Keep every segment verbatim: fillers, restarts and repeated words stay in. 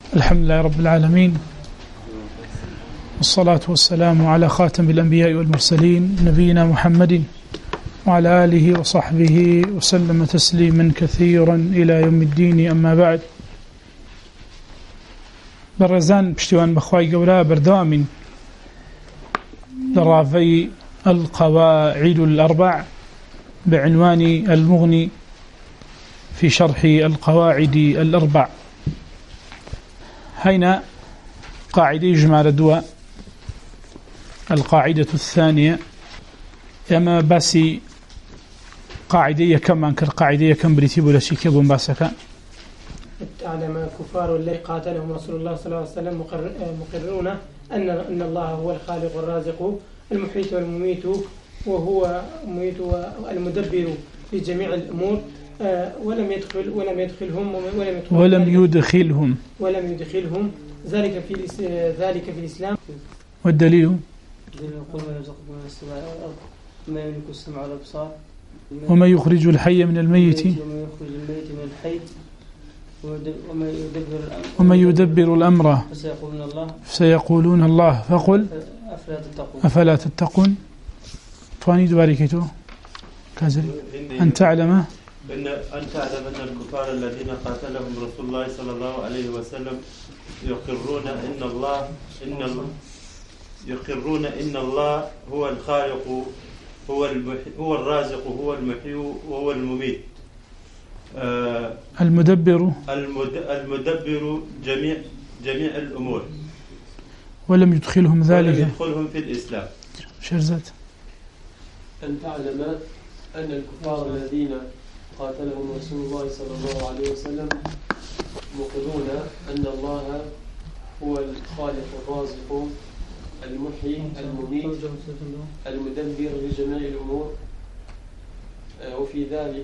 الحمد لله رب العالمين، والصلاة والسلام على خاتم الأنبياء والمرسلين نبينا محمد وعلى آله وصحبه وسلم تسليما كثيرا إلى يوم الدين. أما بعد، برزان بشتوان بخواي قولا بردوام لرافي القواعد الأربع بعنوان المغني في شرح القواعد الأربع. هنا قاعدة يجمع ردوى القاعدة الثانية، أما باسي قاعدة كم أنكر قاعدة كم بريتيب ولا شيء كبون باسكا. تعلم كفار الذي قاتلهم رسول الله صلى الله عليه وسلم مقررون أن أن الله هو الخالق الرازق المحيط والمميت، وهو المميت والمدبر لجميع الأمور، ولم يدخل ولم يدخلهم ولم يدخل ولم يدخلهم ولم يدخلهم ذلك في ذلك في الإسلام. والدليل ما يملك السمع والأبصار وما يخرج الحي من الميت وما يخرج الميت من الحي وما يدبر وما يدبر الأمر فسيقولون الله سيقولون الله فقل أفلا تتقون أفلا تتقون. تواني دواريكتو كازري أن تعلم إن أن تعلم أن الكفار الذين قاتلهم رسول الله صلى الله عليه وسلم يقرون إن الله إن الله يقرون إن الله هو الخالق هو المحي هو الرازق هو المحيي وهو المميت، آه المدبر المد المدبر جميع جميع الأمور، ولم يدخلهم ذلك ولم يدخلهم في الإسلام. شرزت أن تعلم أن الكفار الذين قاتلهم رسول الله صلى الله عليه وسلم مقرون أن الله هو الخالق الرازق المحيي المميت المدبر لجميع الأمور، وفي ذلك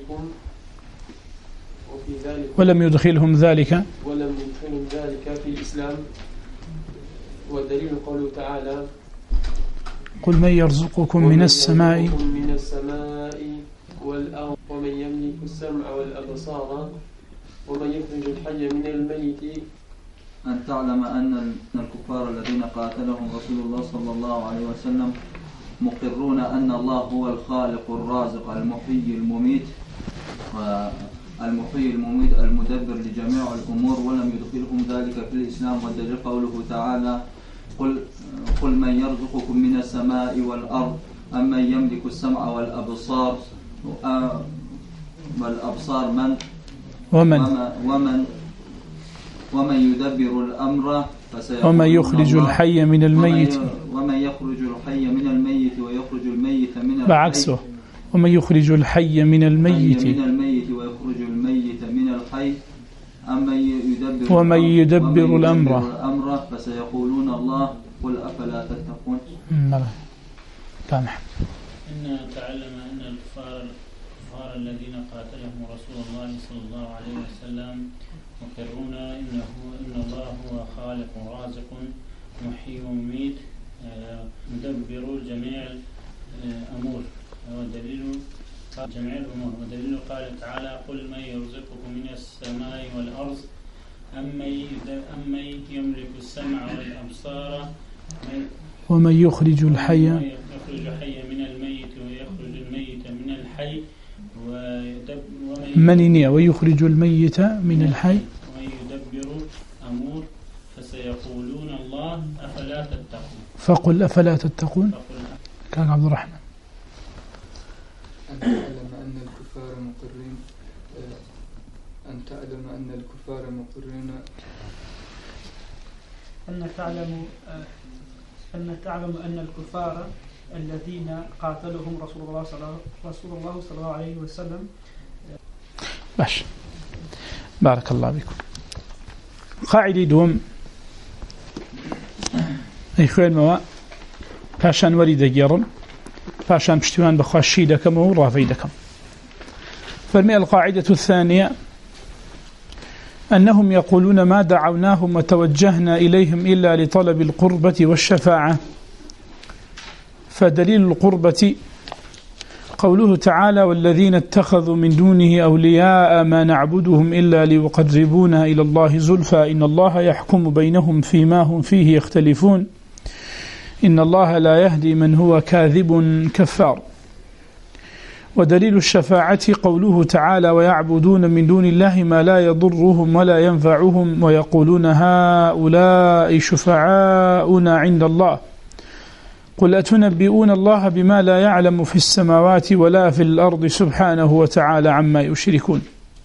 وفي ذلك ولم يدخلهم ذلك ولم يدخلهم ذلك في الإسلام. والدليل قوله تعالى: قل من يرزقكم من السماء من السماء والأرض ومن يملك السمع والأبصار ومن يخرج الحي من الميت. أن تعلم أن الكفار الذين قاتلهم رسول الله صلى الله عليه وسلم مقرون أن الله هو الخالق الرازق المحيي المميت المحيي المميت المدبر لجميع الأمور، ولم يدخلهم ذلك في الإسلام. والدليل قوله تعالى: قل قل من يرزقكم من السماء والأرض أمن يملك السمع والأبصار والأبصار من ومن ومن ومن يدبر الأمر ومن يخرج الحي من الميت ومن يخرج الحي من الميت ويخرج الميت من الحي بعكسه ومن يخرج الحي من الميت من الميت ويخرج الميت من الحي أمن يدبر ومن يدبر الأمر الأمر فسيقولون الله قل أفلا تتقون. تمام. إن تعلم أن الكفار الكفار الذين قاتلهم رسول الله صلى الله عليه وسلم مقرون إنه إن الله هو خالق رازق محيي ومميت مدبر جميع الأمور، ودليل جميع الأمور. ودليل قال تعالى: قل من يرزقكم من السماء والأرض أمن يملك السمع والأبصار ومن يخرج الحي يخرج الحي من الميت ويخرج الميت من الحي من ويخرج الميت من الحي ويدبر أمور فسيقولون الله أفلا تتقون. فقل أفلا تتقون. كان عبد الرحمن. أن تعلم أن الكفار مقرين أن تعلم أن الكفار مقرين أن تعلم أن تعلم أن الكفار الذين قاتلهم رسول الله صلى رسول الله صلى الله عليه وسلم. باش بارك الله بكم. قاعدة دوم أي خوين موا باشان وريد جيرم باشان بشتوان بخواشي دكم ورافي دكم. فالمئة القاعدة الثانية أنهم يقولون: ما دعوناهم وتوجهنا إليهم إلا لطلب القربة والشفاعة. فدليل القربة قوله تعالى والذين اتخذوا من دونه أولياء ما نعبدهم إلا ليقربونا إلى الله زلفى إن الله يحكم بينهم فيما هم فيه يختلفون إن الله لا يهدي من هو كاذب كفار. ودليل الشفاعة قوله تعالى ويعبدون من دون الله ما لا يضرهم ولا ينفعهم ويقولون هؤلاء شفعاؤنا عند الله قل أتنبئون الله بما لا يعلم في السماوات ولا في الأرض سبحانه وتعالى عما يشركون.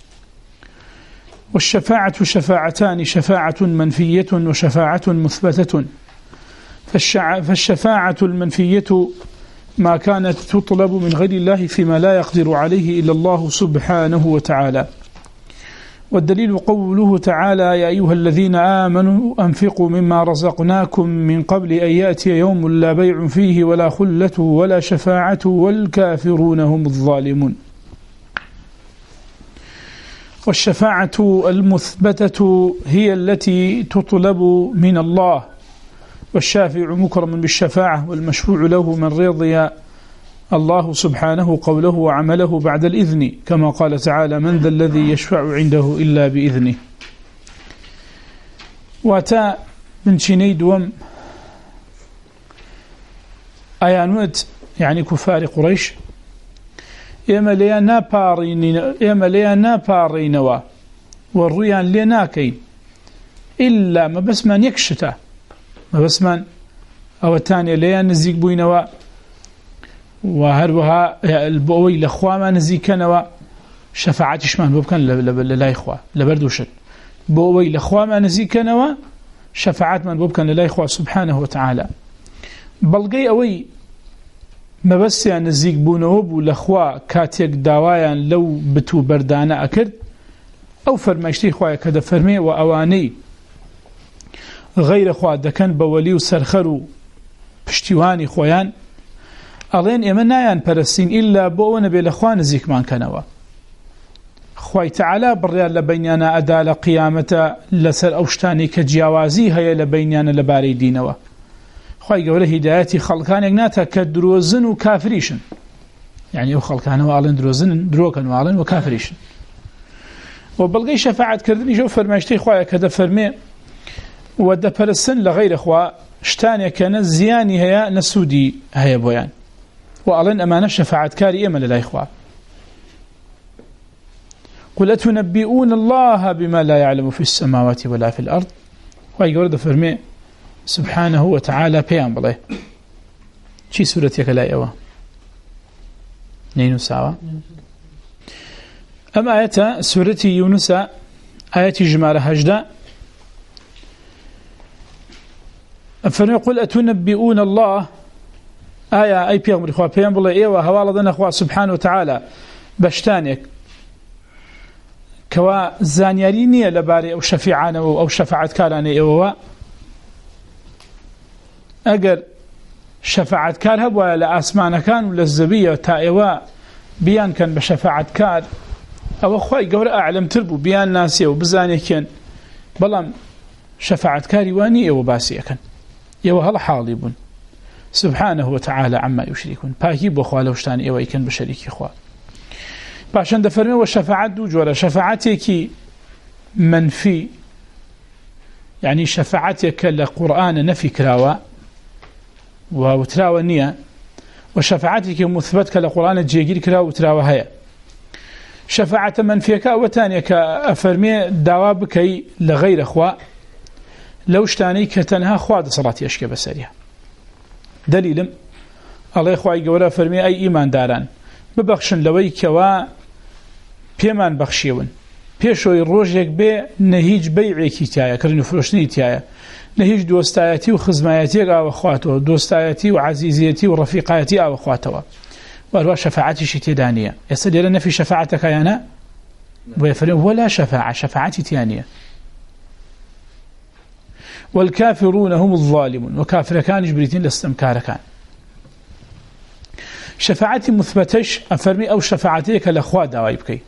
والشفاعة شفاعتان شفاعة منفية وشفاعة مثبتة. فالشفاعة المنفية ما كانت تطلب من غير الله فيما لا يقدر عليه إلا الله سبحانه وتعالى. والدليل قوله تعالى يا أيها الذين آمنوا أنفقوا مما رزقناكم من قبل أن يأتي يوم لا بيع فيه ولا خلة ولا شفاعة والكافرون هم الظالمون. والشفاعة المثبتة هي التي تطلب من الله والشافع مكرم بالشفاعة والمشفوع له من رضي الله سبحانه قوله وعمله بعد الإذن كما قال تعالى من ذا الذي يشفع عنده إلا بإذنه. واتا من شيني دوم أيانوت يعني كفار قريش إما ليا نابارين إما ليا نابارينوا والريان لناكين إلا ما بس من يكشته ما بس من أو الثانية ليا نزيق بوينوا وهروها البوي لأخوة ما نزيكنوا شفاعتش من بوبكن لا إخوة لبردوشت بوي لأخوة ما نزيكنوا شفاعت من بوبكن لا إخوة سبحانه وتعالى بلغي أوي ما بس يعني نزيق بونوب والأخوة كاتيك داوايا لو بتو بردانا أكد أو فرماشتي إخوة كده فرمي وأواني غير أخوة دكان بولي وسرخرو پشتیوانی خۆیان ئەڵێن ئێمە نایان پەرستین ئیلا بۆ ئەوە نەبێ لە خوا نزیکمان کەنەوە. خوای تەعالا بڕیار لە بەینیانە ئەدا لە قیامەتە لەسەر ئەو شتانی کە جیاوازی هەیە لە بەینیانە لەبارەی دینەوە. خوای گەورە هیدایەتی خەڵکانێک ناتە کە درۆزن و کافریشن، یعنی ئەو خەڵکانەوە ئاڵێن درۆزن درۆکەن و ئاڵێن و کافریشن. و بەڵگەی شەفاعەتکردنیش ئەو فەرمایشتەی خوایە کە دەفەرمێ و دەپەرستن لە غەیرە خوا شتانێکە نە زیانی هەیە نە سوودی هەیە بۆیان، و ئەڵێن ئەمانە شەفاعەتکاری ئێمە لەلای خوا. قل أتنبئون الله بما لا يعلم في السماوات ولا في الأرض. خوای گەورە دەفەرمێ سبحانه وتعالى پێیان بڵێ چی سوورەتێکە لای ئەوە نەینووساوە؟ ئەم ئاەتە سوورەتی یونوسە، ئاەتی ژمارە هەژدە. أفرمي قل أتنبئون الله آية أي بيغمر إخوة بيان بالله إيوة هوالا دنا إخوة سبحانه وتعالى بشتانك كوا زانيارينية لباري أو شفيعان أو شفاعت كاراني إيوة أقر شفاعت كار هبوا لأسمان كان ولا الزبية تائوا بيان كان بشفاعت كار أو أخوي قول أعلم تربو بيان ناسي وبزاني كان بلام شفاعت كاري واني إيوة باسي كان يو هلا حالي بون سبحانه وتعالى عما يشركون باهي بو خوا لوشتان ايوا يكن بشريكي خوا باشن دفرمي والشفاعات دو جوره شفاعتك منفي يعني شفاعتك للقرآن نفي كراوة وتراوة نية، وشفاعتك مثبتك للقرآن جيجير كراوة وتراوة هيا. شفاعة منفيك وتانيك أفرمي دوابك لغير أخوة لو شتاني كتنها خواد صلاة يشكي بسريها. دليلم الله إخوائي قورا فرمي أي إيمان داران ببخشن لوي كوا بيمان بخشيون بيشوي روجيك بي نهيج بيعيكي تايا كرنو فروشني تايا نهيج دوستاياتي وخزماياتي أو أخواته دوستاياتي وعزيزيتي ورفيقاياتي أو أخواته وأروا شفاعتي شتي دانية يستدل لنا في شفاعتك يانا ويفرم ولا شفاعة شفاعتي تيانية. والكافرون هم الظالمون وكافر كان جبريتين لاستمكار كان. شفاعتي مثبتش أفرمي أو شفاعتيك الأخوة دوايبكي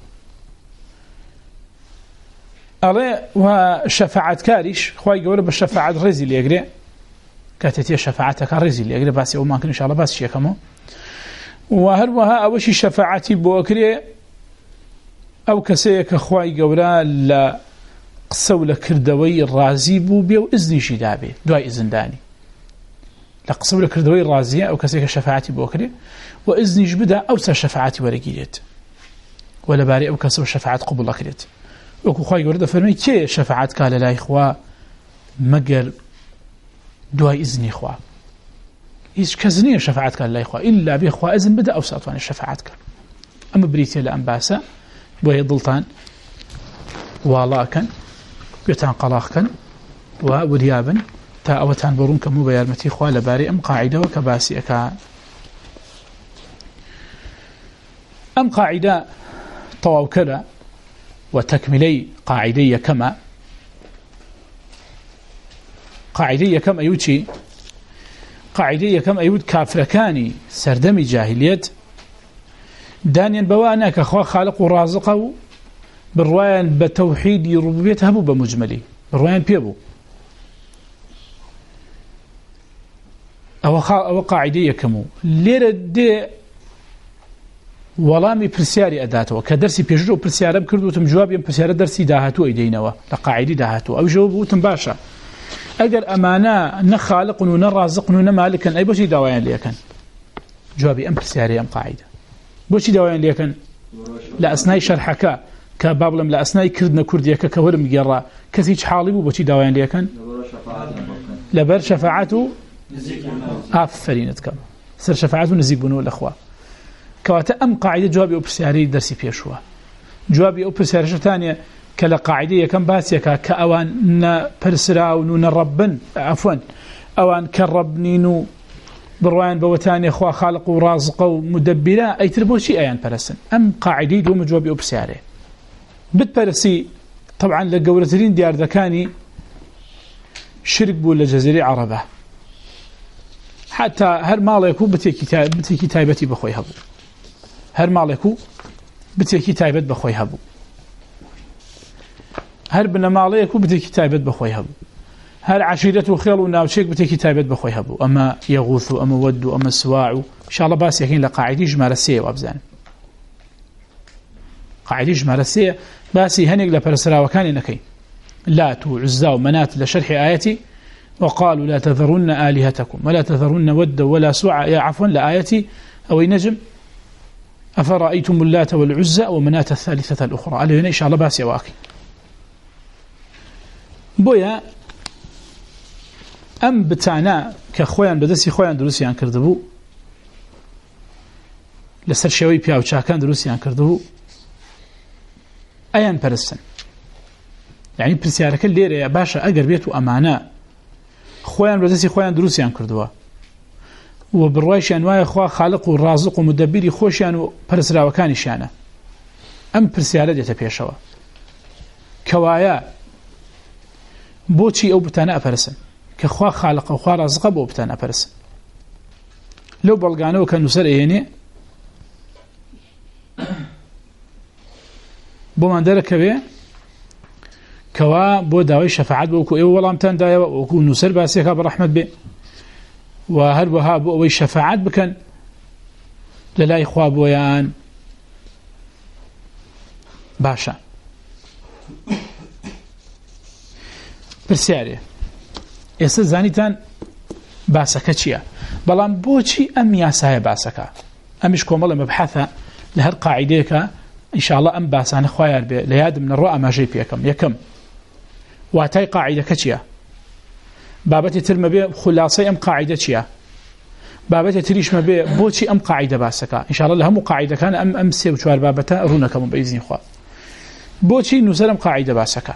أرى وشفاعت كاريش خواي قولوا بالشفاعة رزي اللي يقرأ كاتتي شفاعتك رزي اللي يقرأ باسي وما كان إن شاء الله بس شيء كمان. وهروها أوشي شفاعتي بوكري أو كسيك أخواي قولا لا قصو لكردوي الرازي بو بيو إذني شدابي دواي إذن داني لقصو لكردوي الرازي أو كسيك شفاعتي بوكري وإذني جبدا أوسى شفاعتي ورقيت ولا باري أو كسو شفاعت قبول أكريت وكو خواي قولا فرمي كي شفاعت قال لا إخوة مقر دواي إذني إخوة إيش كزنية شفاعت قال لا إخوة إلا بإخوة إذن بدا أوسى أطواني شفاعت قال أما بريتي لأنباسا بوهي ضلطان والاكن بيتان قلاخكن وريابن تا أوتان برونك مبيارمتي إخوة لباري أم قاعدة وكباسي أكا أم قاعدة طواوكلا وتكملي قاعدية كما قاعدية كم أيوتي قاعدية كم أيوت كافركاني سردمي جاهليت دانيا بوانا كخوا خالق ورازقه بالروايان بتوحيد ربوبيته هبو بمجملي بالروايان بيبو أو, أو قاعدية كمو ليرة دي ولامي برسياري أداته كدرسي بيجرو برسيارة بكردو تم جواب يم برسيارة درسي داهاتو إيدينوا لقاعدي داهاتو أو جوابو تم باشا أقر أمانا نخالق ونرازق ونمالك أي بوشي دوايان ليكن جوابي أم برسياري أم قاعدة بوشي دوايان ليكن لا أثناء شرحك كبابلم لا أثناء كردنا كرديك كورم جرا كثيش حالبو بوشي دوايان ليكن لبر شفاعته آفرينتكم سر شفاعته نزيبونه الأخوة كواتا أم قاعدة جوابي أبسياري درسي بيشوا جوابي أبسياري شتانية كلا قاعدية كم باسيكا كأوان برسراو نون الربن عفوا أوان كالربنينو بروان بوتاني أخوة خالق ورازق ومدبرا أي تربوشي أيان برسن أم قاعدي دوم جوابي أبسياري بتبرسي طبعا لقولتين ديار ذكاني شرك بو لجزيري عربة حتى هر مالكو بتيكي تايبتي بخوي هبو هر مالكو بتيكي تايبت بخوي هبو هر بنا مالكو بتيكي تايبت بخوي هبو هر عشيرته خيل وناوشيك بتيكي تايبت بخوي هبو أما يغوث أما ود أما سواع إن شاء الله باس يكين لقاعدي جمال السيء وأبزان قاعدي جمال السيء باسي هنيق لبرسرا وكان نكي لا توعزا ومنات لشرح آياتي وقالوا لا تذرون آلهتكم ولا تذرون ود ولا سوع يا عفوا لآيتي أو نجم أفرأيتم اللات والعزى ومناة الثالثة الأخرى قالوا هنا إن شاء الله باس يواكي بويا أم بتاعنا كخوان بدسي خوان دروسيان كردبو لسر شوي بياو شاكان دروسيان كردبو أيان برسن يعني برسيارك الليرة يا باشا أقر بيتو أمانا خوان بدسي خوان دروسيان كردوا وبالروايش أنواع أخوة خالق ورازق ومدبري خوشيان برسرا وكان شانا أم برسيارة ديتا بيشوا كوايا بوشي أو بتانا أبرسن كخوا خالق وخوا رازق بو بتانا أبرسن لو بلغانو كانوا سر إيني بو من درك بي كوا بو داوي شفاعات بوكو إيو والله امتان دايا وكو نسر باسيكا برحمة بي وهل بها بو شفاعات بكن للا إخوة بويان باشا برسياري ئێستا زانیتان باسەکە چییە بەڵام بۆچی ئەم یاسایە باسەکە ئەمیش کۆمەڵە مەبحەثە لە هەر قاعیدەیەکە ئینشاءڵڵا ئەم باسانە خوایار بێ لە یادم نەڕۆ ئاماژەی پێکەم یەکەم واتای قاعیدەکە چییە بابەتی ترمە بێ خولاسەی ئەم قاعیدە چییە بابەتی تریشمە بێ بۆچی ئەم قاعیدە باسەکە ئینشاءڵڵا لە هەموو قاعیدەکان ئەم ئەم سێ و چوار بابەتە ڕوونەکەم بەئیزنی خوا بۆچی نووسەر ئەم قاعیدە باسەکە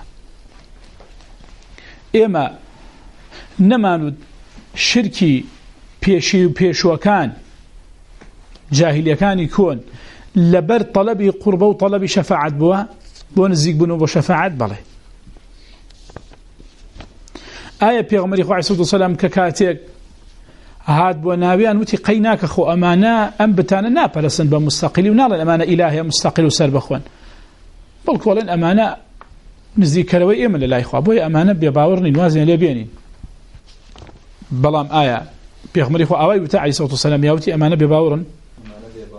ئێمە نەمانوت شرکی پێشی و پێشوەکان جاهلیەکانی کۆن لەبەر طەلەبی قوربە و طەلەبی شەفاعەت بووە بۆ نزیک بوون بۆ شەفاعەت بەڵێ ئایا پێغەمبەری خوا عەلەیهی سەلام کە کاتێک هات بۆ ناویان وتی قەی ناکە خۆ ئەمانە ئەم بتانە ناپەرستن بە مستەقیلی و ناڵێن ئەمانە ئیلاهیە مستەقیل و سەر بەخۆن بەڵکو وەڵێن ئەمانە نزیکەرەوەی ئێمە لە لای خوا بۆیە ئەمانە بێباوەڕ نین وازیان لێ بێنین بەڵام ئایا پێغەمبەری خوا ئەوەی وتە عەلەیهی سەلام یاوتی ئەمانە بێباوەڕن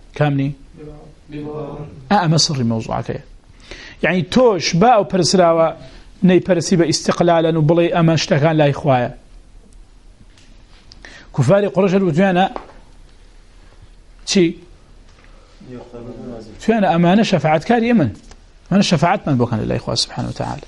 كامني أما سر موضوعك يعني توش باو برسراوة ني برسيبة استقلالا وبلي أما اشتكان لا إخوايا كفار قريش وتوانا شي توانا أمانة شفاعت كاري أمن أمانة شفاعت من بوكان لله إخوة سبحانه وتعالى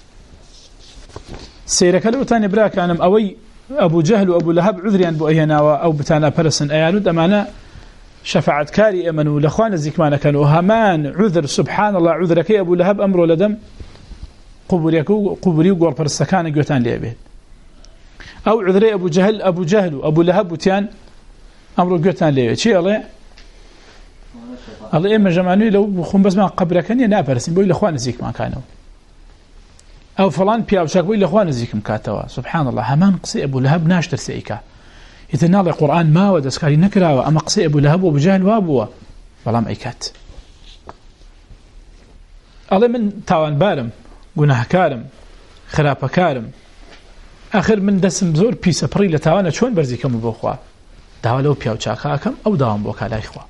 سيرك لو تاني براك أنا أوي أبو جهل وأبو لهب عذريان بو أينا أو بتانا برسن أيانود أمانة شفاعت كاري أمن ولخوان الزكمان كانوا همان عذر سبحان الله عذرك يا أبو لهب أمره لدم قبريكو قبري وقور برسكان جوتان ليبه أو عذري أبو جهل أبو جهل وأبو لهب وتيان أمره جوتان ليبه شيء الله الله إما جمعنوي لو بخون بس ما قبرك أني نابرسين بقول لخوان الزكمان كانوا أو فلان بياوشاك بقول لخوان الزكم كاتوا سبحان الله همان قصي أبو لهب ناشتر سيكا يتنال القرآن ما ودسكاري نكرا أما قصي أبو لهب وأبو جهل وأبوه بلام أيكات الله من تاوان بارم قناه كارم خراب كارم آخر من دسم زور بيسا بري لتاوانا شون برزي كم بوخوا داوا لو بياو چاكا كم أو داوام بوكا لا إخوة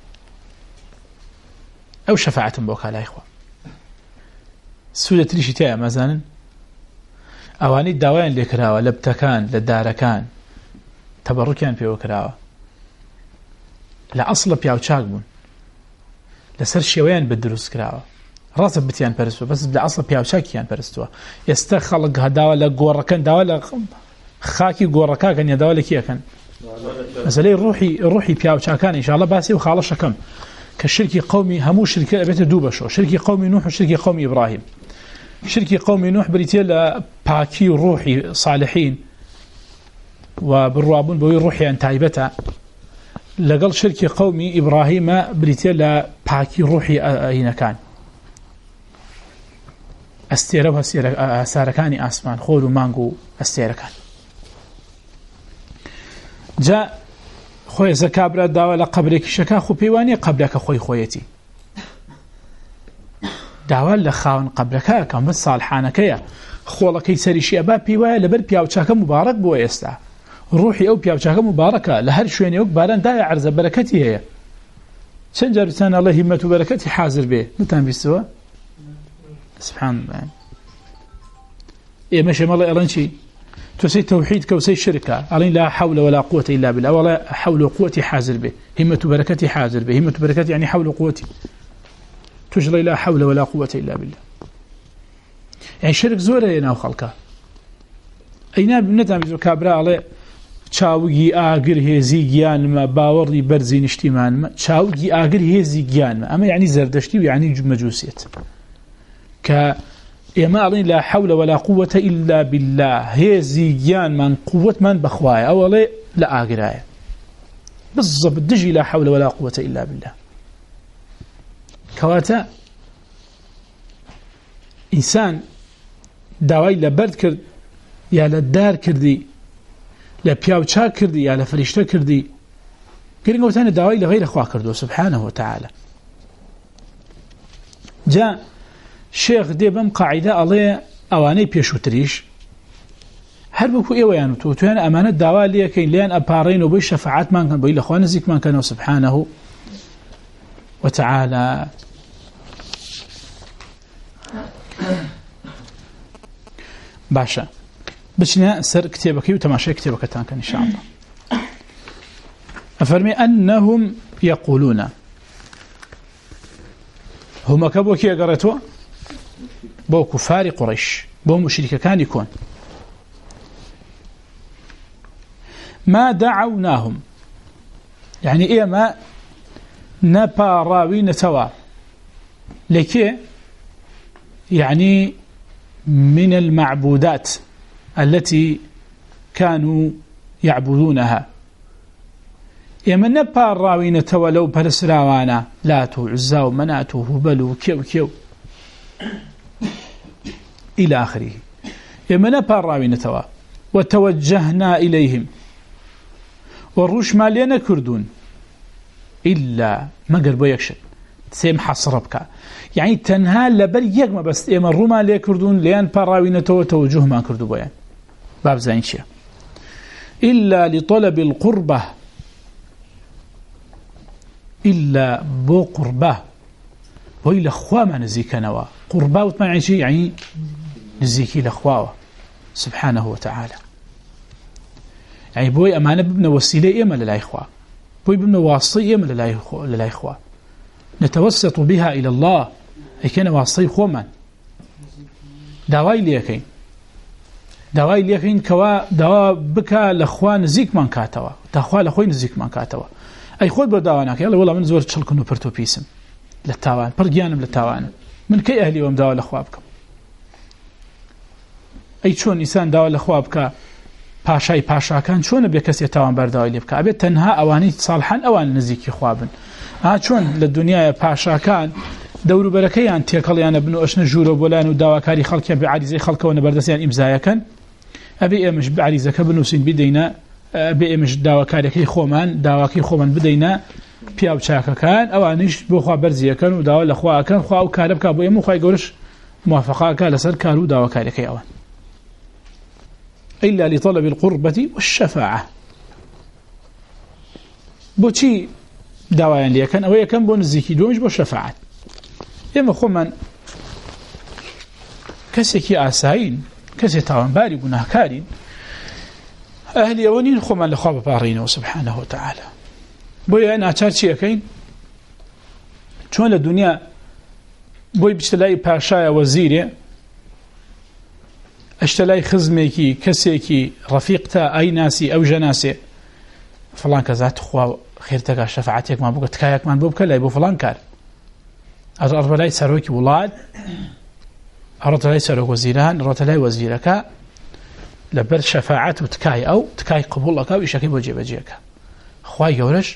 أو شفاعة بوكا لا إخوة سودة تريشي تايا مازانا أواني الداوين اللي كراوا لبتكان للداركان تبركان بيو كراوا لا أصل بياو چاك بون لسر شوين بالدروس كراوا راسب بتيان برستوا بس بلا أصل بياو چاكيان برستوا يستخلق هداوا لقوركان داوا لخاكي قوركا كان يداوا لكيا كان مثلا الروحي الروحي بياو چاكان إن شاء الله باسي وخالص كم كشركي قومي همو شركة بيت دوبشو شركي قومي نوح وشركي قومي إبراهيم شركي قومي نوح بريتيل باكي روحي صالحين وبالرابون بوي روحي عن تايبتا لقل شركي قومي إبراهيم بريتيل باكي روحي أين كان استيربها ساركاني آسمان خولو مانغو استيركان جاء خوي زكابرا داوا لقبرك شكا خو بيواني قبلك خوي خويتي داوا لخاون قبلك كم بس صالحانكيا خولكي سريشي ابا بيوا لبر بياو چاكا مبارك بو يستا روحي او بياو چاكا مباركه لهر شوين يوك باران دا عرض بركتي هي شنجر سنه الله همه بركتي حاضر به نتام بيسوا سبحان الله ايه ماشي الله يرنشي تسي توحيد كوسي شركة علين لا حول ولا قوة إلا بالله ولا حول وقوتي حاضر به همة بركتي حاضر به همة بركتي يعني حول وقوتي تجري لا حول ولا قوة إلا بالله يعني شرك زورة يناو خلقه أينا بنتام بيزو كابرا على چاوگی آگر هزی گیان ما باوری برزی نشتیمان ما چاوگی آگر هزی گیان ما اما يعني زردشتي ويعني مجوسيت ك إما علين لا حول ولا قوة إلا بالله هزي جيان من قوة من بخوايا أولي لا آقرايا بالضبط دجي لا حول ولا قوة إلا بالله كواتا إنسان داوي لبرد كرد يا لدار كردي لبياو چا كردي يا لفريشتا كردي كرنگو تاني داوي لغير أخواه كردو سبحانه وتعالى جاء شيخ ديبم قاعدة الله أواني بيشوتريش هل بكو إيوانو توتوان أمانة دعوة ليه كين ليان أبارين وبي شفاعات من كان بي لأخوان زيك من كانوا سبحانه وتعالى باشا بشنا سر كتابك وتماشي كتابك تانكن إن شاء الله أفرمي أنهم يقولون هم كبوا كي قرأتوا بو كفار قريش بو مشركة كان يكون ما دعوناهم يعني إيه ما نباراوي نتوا لكي يعني من المعبودات التي كانوا يعبدونها إما نباراوي نتوا لو برسراوانا لاتو عزاو مناتو هبلو كيو كيو إلى آخره إما نباراوي نتوا وتوجهنا إليهم والروش مالينا كردون إلا ما قربوا يكشن سيم حصربك يعني تنها لبر يقما بس إما الروما ليه كردون ليان باراوي نتوا توجه ما كردوا بيان باب زين شيء إلا لطلب القربة إلا بو قرباه وإلا أخوة ما نزيكنوا قرباه وتمنع شيء يعني نزيكي لأخواه سبحانه وتعالى يعني بوي أمانة ببنا وسيلة إما للا إخوة بوي ببنا واصي إما للا إخوة نتوسط بها إلى الله أي كان واصي خوما دواي ليكين دواي ليكين كوا دوا بكا لأخوة نزيك من كاتوا تأخوة لأخوة نزيك من كاتوا أي خود بداوانك يلا والله من زور تشلكنو برتو بيسم للتاوان برجانم للتاوان من كي أهلي وم داوا لأخوابكم أي شون إنسان داوا لأخوابك پاشای پاشاکان چۆن بێ کەسێ تاوان بەرداوای لێ بکە ئەبێت تەنها ئەوانەی ساڵحان ئەوان نزیکی خوابن ئا چۆن لە دنیای پاشاکان دەوروبەرەکەیان تێکەڵیانە بن و ئەشنە ژوورە بۆلایەن و داواکاری خەڵکیان بە عریزەی خەڵکەوە نەبەردەستیان ئیمزایەکەن ئەبێ ئێمەش بە عریزەکە بنووسین بدەینە بێ ئێمەش داواکاریەکەی خۆمان داواکەی خۆمان بدەینە پیاو چاکەکان ئەوانیش بۆ خوا بەرزیەکەن و داوا لە خوا ئەکەن خوا و کارە بکە بۆ ئێمە خوای گەورەش موافقەکە لەسەر کار و داواکاریەکەی ئەوان إلا لطلب القربة والشفاعة بوشي دوايا ليكن أو يكن بون الزكي دومش بالشفاعة يما خمان كسيكي آساين كسي تاوان باري بناكارين أهل يوانين خمان لخواب بارينه سبحانه وتعالى بويا أنا أتار شيء كين شون الدنيا بوي بشتلاقي باشايا وزيري اشتلاي خزميكي كسيكي رفيقتا أي ناسي أو جناسي فلان كذات خوا خيرتك شفاعتك ما بوك تكايك ما بوك لا يبو فلان كار أرد لاي سروكي ولاد أرد لاي سروك وزيران أرد لاي وزيرك لبر شفاعت وتكاي أو تكاي قبولك أو إشاكي بوجي بجيك خواي يورش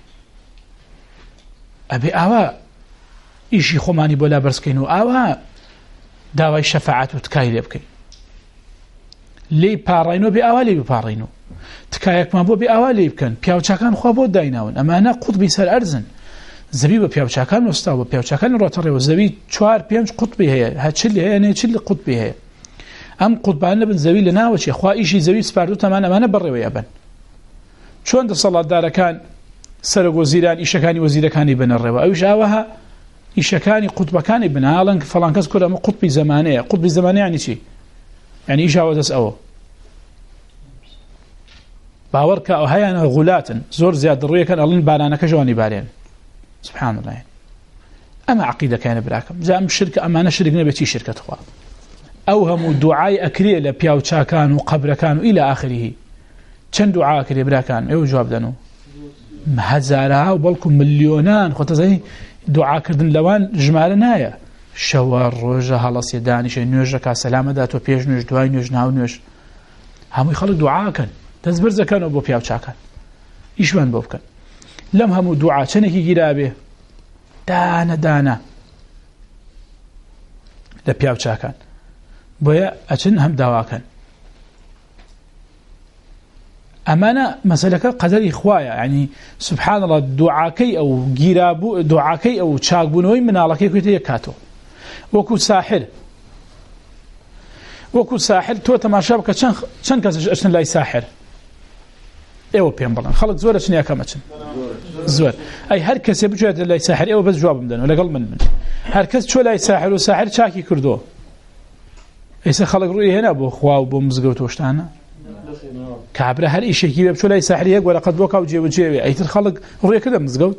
أبي أوا إشي خماني بولا برسكينو أوا داوي شفاعت وتكاي ليبكي لي بارينو بأوالي ببارينو تكايك ما بو بأوالي بكن بياوچاكان خوا بو دايناون أما أنا قطبي سر أرزن زبيب بياوچاكان وستاو بياوچاكان روتري وزبي چوار بيانج قطبي هي هاتشلي هي يعني هاتشلي قطبي هي أم قطبان بن زبي لنا وشي خوا إيشي زبي سباردو تمان أمانا بري ويابن شوان دا صلاة دارا كان سرق وزيران إيشاكاني وزيركاني بن الروا أوش آوها إيشاكاني قطبكاني بن هالنك فلان كاس كل أما قطبي زمانية قطبي زمانية يعني شي يعني إيش هو تسأوه باورك أو هيانا غلاتا زور زياد الرؤية كان ألين بالانا كجواني بالين سبحان الله أما عقيدة كان براكم زام الشركة أما أنا شركنا بيتي شركة خوا أوهم الدعاء أكري لبياو كان وقبر كانوا إلى آخره كان دعاء أكري براكان أيو جواب دانو هزارها وبالكم مليونان خطة زي دعاء كردن لوان جمال نايا شوار روجه هلاس يدانش نوجه كسلامه دات و پیش نوج دوای نوج ناو نوج همو خلق دعا کن تزبرز کن بو پیاو چاکن ایشوان بو کن لم همو دعا چنکی گیرابه دانا دانا ل پیاو چاکن بویا اچن هم دوا کن امانه مساله قدر اخوايا يعني سبحان الله دعاكي او غيرابو دعاكي او چاكبونوي منالكي كوتي كاتو وكو ساحر وكو ساحر تو تماشا بك چن چن كاس اشن لاي ساحر ايوه بيمبلن خلق زوره شنو ياكمچن زور اي هر كس بجد لاي ساحر ايوه بس جواب مدن ولا قل من من هر كس شو لاي ساحر وساحر شاكي كردو ايش خلق رؤيه هنا ابو خوا وبو مزغوت وشتانا كعبره هر شيء كي بشو لاي ساحر يق ولا قد بوكا وجي وجي اي تخلق رؤيه كذا مزغوت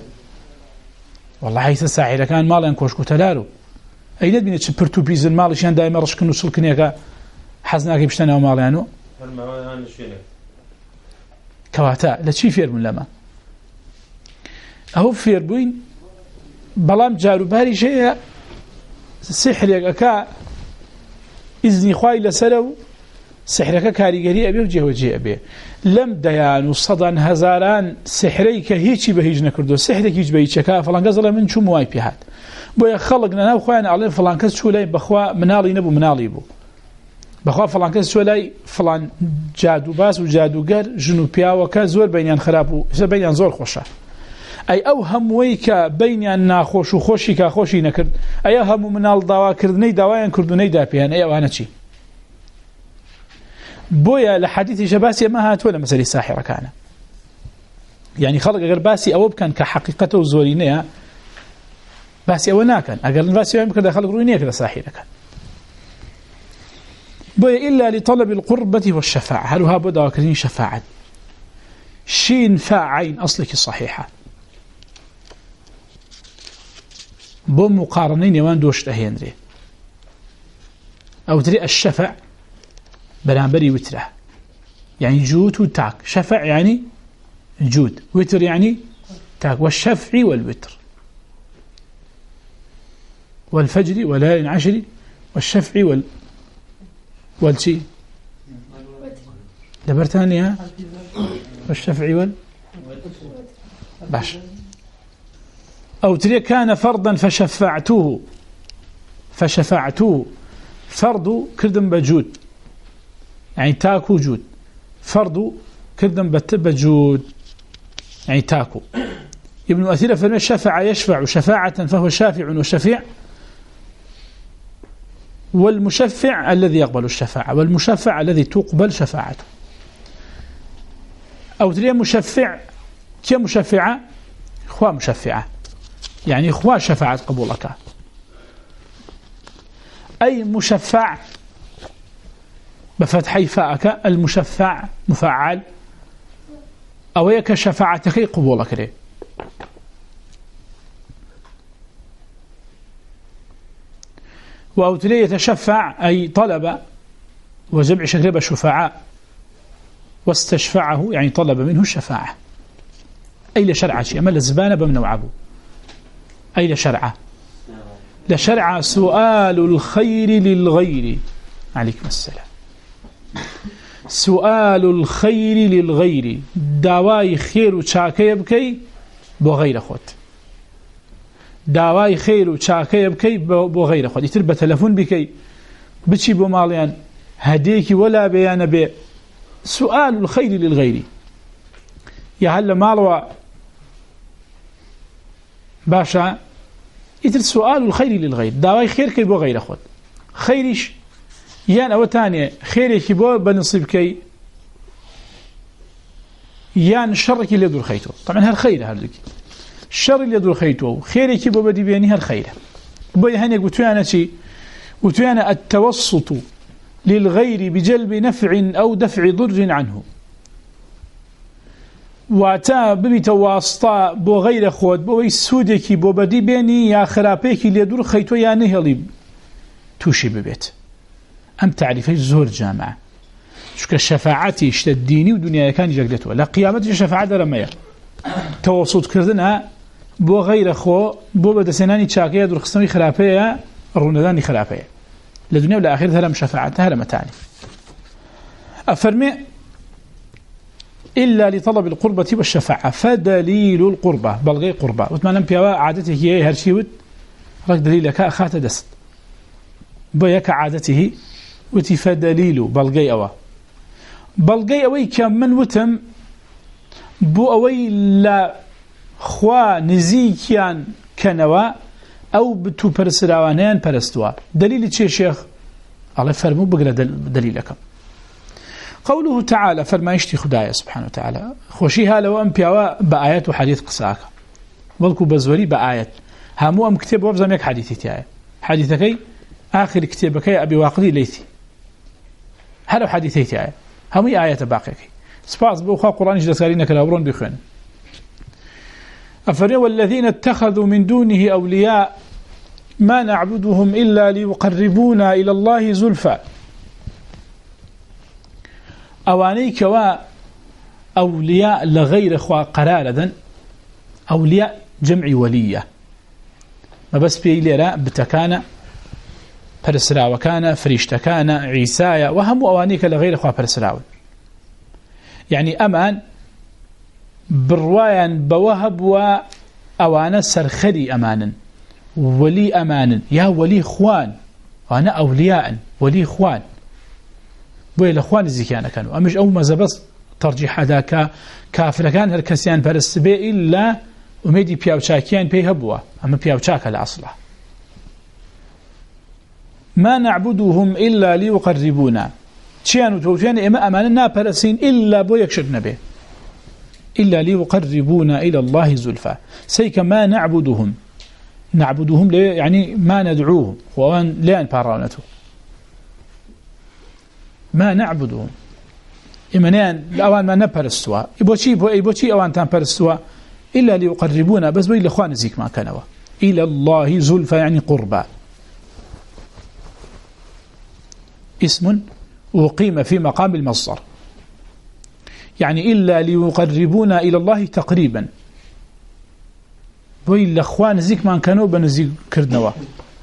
والله هيس الساحر كان مالن كوشكو تلالو أي ندبين تشبرتو بيزن مالش يعني دائما رشكن وصلكنيك حزناك بشتنا وماليانو كواتا لا شي فير من لما أهو فير بوين بلام جارو باري شيء سحرك أكا إذني خواي لسلو سحرك كاريجري أبي وجه وجه أبي لم ديان وصدن هزاران سحريك هيجي بهيج نكردو سحرك يجي بهيج كا فلان قزل من شو مواي بيهات بويا خلقنا ناو خوان عليه فلان كس شو لاي بخوا منالي نبو منالي بو بخوا فلان كس شو لاي فلان جادو باس وجادوگر جنوبيا وكا زور بينيان خرابو بينيان زور خوشا أي أوهم ويكا بينيان ناخوش وخوشي كاخوشي نكرد أي أهم منال داوا كردني داوایان كردني دابيان أي أوانا چي بويا لحديث شباسي ما هات ولا مسألة ساحرة كان يعني خلق أجر باسي أو كان كحقيقته وزورينها باسي أو ناكن أجر باسي أو كذا خلق روينيه كذا صحيح كان بي إلا لطلب القربة والشفاعة هل هو بدأ وكذين شفاعة شين فاء عين أصلك الصحيحة بوم مقارنين يوان دوش تهيندري أو تري الشفع بلانبري وتره يعني جود وتاك شفع يعني جود وتر يعني تاك والشفع والوتر والفجر وليال عشر والشفع وال والشي لبرتانيا والشفع وال باش أو تري كان فرضا فشفعته فشفعته فرض كردم بجود يعني تاكو جود فرض كردم بجود يعني تاكو ابن أثير فرمي شفع يشفع شفاعة فهو شافع وشفيع والمشفع الذي يقبل الشفاعة والمشفع الذي تقبل شفاعته أو تري مشفع كمشفعة إخوة مشفعة يعني إخوة شفاعة قبولك أي مشفع بفتحي فاءك المشفع مفعل أو يك شفاعتك قبولك ليه وأوتلي يتشفع أي طلب وجمع شكل بشفعاء واستشفعه يعني طلب منه الشفاعة أي لشرعة شيء أما لزبانة بمنوعبه أي لشرعة لشرع سؤال الخير للغير عليكم السلام سؤال الخير للغير داواي خير وشاكي يبكي بغير خود داواي خير وشاكي يبكي بغير خود يتربى تلفون بكي بتشي بماليان هديك ولا بيان بي سؤال الخير للغير يهل مالوا باشا يتر سؤال الخير للغير داواي خير كي بغير خود خيرش يان أو تانية خيرك بو بنصيبك يان شرك اللي يدور خيته طبعا هالخير هالك الشر اللي يدور خيته خيرك بو بدي بيني هالخير بو يهني قلت أنا شيء قلت أنا التوسط للغير بجلب نفع أو دفع ضر عنه واتا ببي تواسطا بو غير خود بو سودك بو بدي بيني يا خرابيك اللي يدور خيته يا نهلي توشي ببيت أم تعرفي زور جامعة شكل الشفاعات يشتديني ودنيا كان يجلته لا قيامة الشفاعة رمية توسط كردنا بو غير خو بو بدا سناني تشاكية دور خصمي خرابية الرنداني خرابية لدنيا ولا آخر هلم شفاعتها هلم تاني أفرمي إلا لطلب القربة والشفاعة فدليل القربة بلغي قربة وتمنى بيوا عادته هي هرشيوت رك دليلك أخات دست بيك عادته وتفى دليل بلغي أوا بلغي أوي كمن وتم بو أوي لا خوا نزيكيان كنوا أو بتو برسراوانيان برستوا دليل تشي شيخ الله فرمو بقرأ دليلكم قوله تعالى فرمايشتي خدايا سبحانه وتعالى خوشيها لو أنبياء بآيات وحديث قصاك بلكو بزوري بآيات هامو أم كتاب وابزاميك حديثي تاعي حديثكي آخر كتابك يا أبي واقدي ليثي هلو حديثي تاعي هم هي آيات باقيك سباس بوخا قرآن جدسارين كلاورون بخوان أفروا والذين اتخذوا من دونه أولياء ما نعبدهم إلا ليقربونا إلى الله زلفى أوانيك وأولياء لغير أخوة قراردا أولياء جمع ولية ما بس بيليرا بتكانا فرسراوة كان فريشتا كان عيسايا وهم أوانيك لغير أخوة فرسراوة يعني أمان بروايا بوهب وأوانا سرخري أمانا ولي أمانا يا ولي خوان وأنا أولياء ولي خوان بوي الأخوان الزكيان كانوا أمش أو ما زبص ترجيح هذاك كافر كان هالكسيان فرسبي إلا وميدي بياوشاكيان بيهبوا أما بياوشاك الأصلة ما نعبدهم إلا ليقربونا تشيانو توتيان إما أماننا برسين إلا بو يكشرنا به إلا ليقربونا إلى الله زلفى سيك ما نعبدهم نعبدهم يعني ما ندعوهم وأن لا نبارونته ما نعبدهم إمنان الأوان ما نبرستوا يبوشي يبوشي أوان تنبرستوا إلا ليقربونا بس بي لإخوان زيك ما كانوا إلى الله زلفى يعني قربا اسم وقيم في مقام المصدر يعني إلا ليقربونا إلى الله تقريبا بوي الأخوان زيك ما كانوا بنزيك كردنوا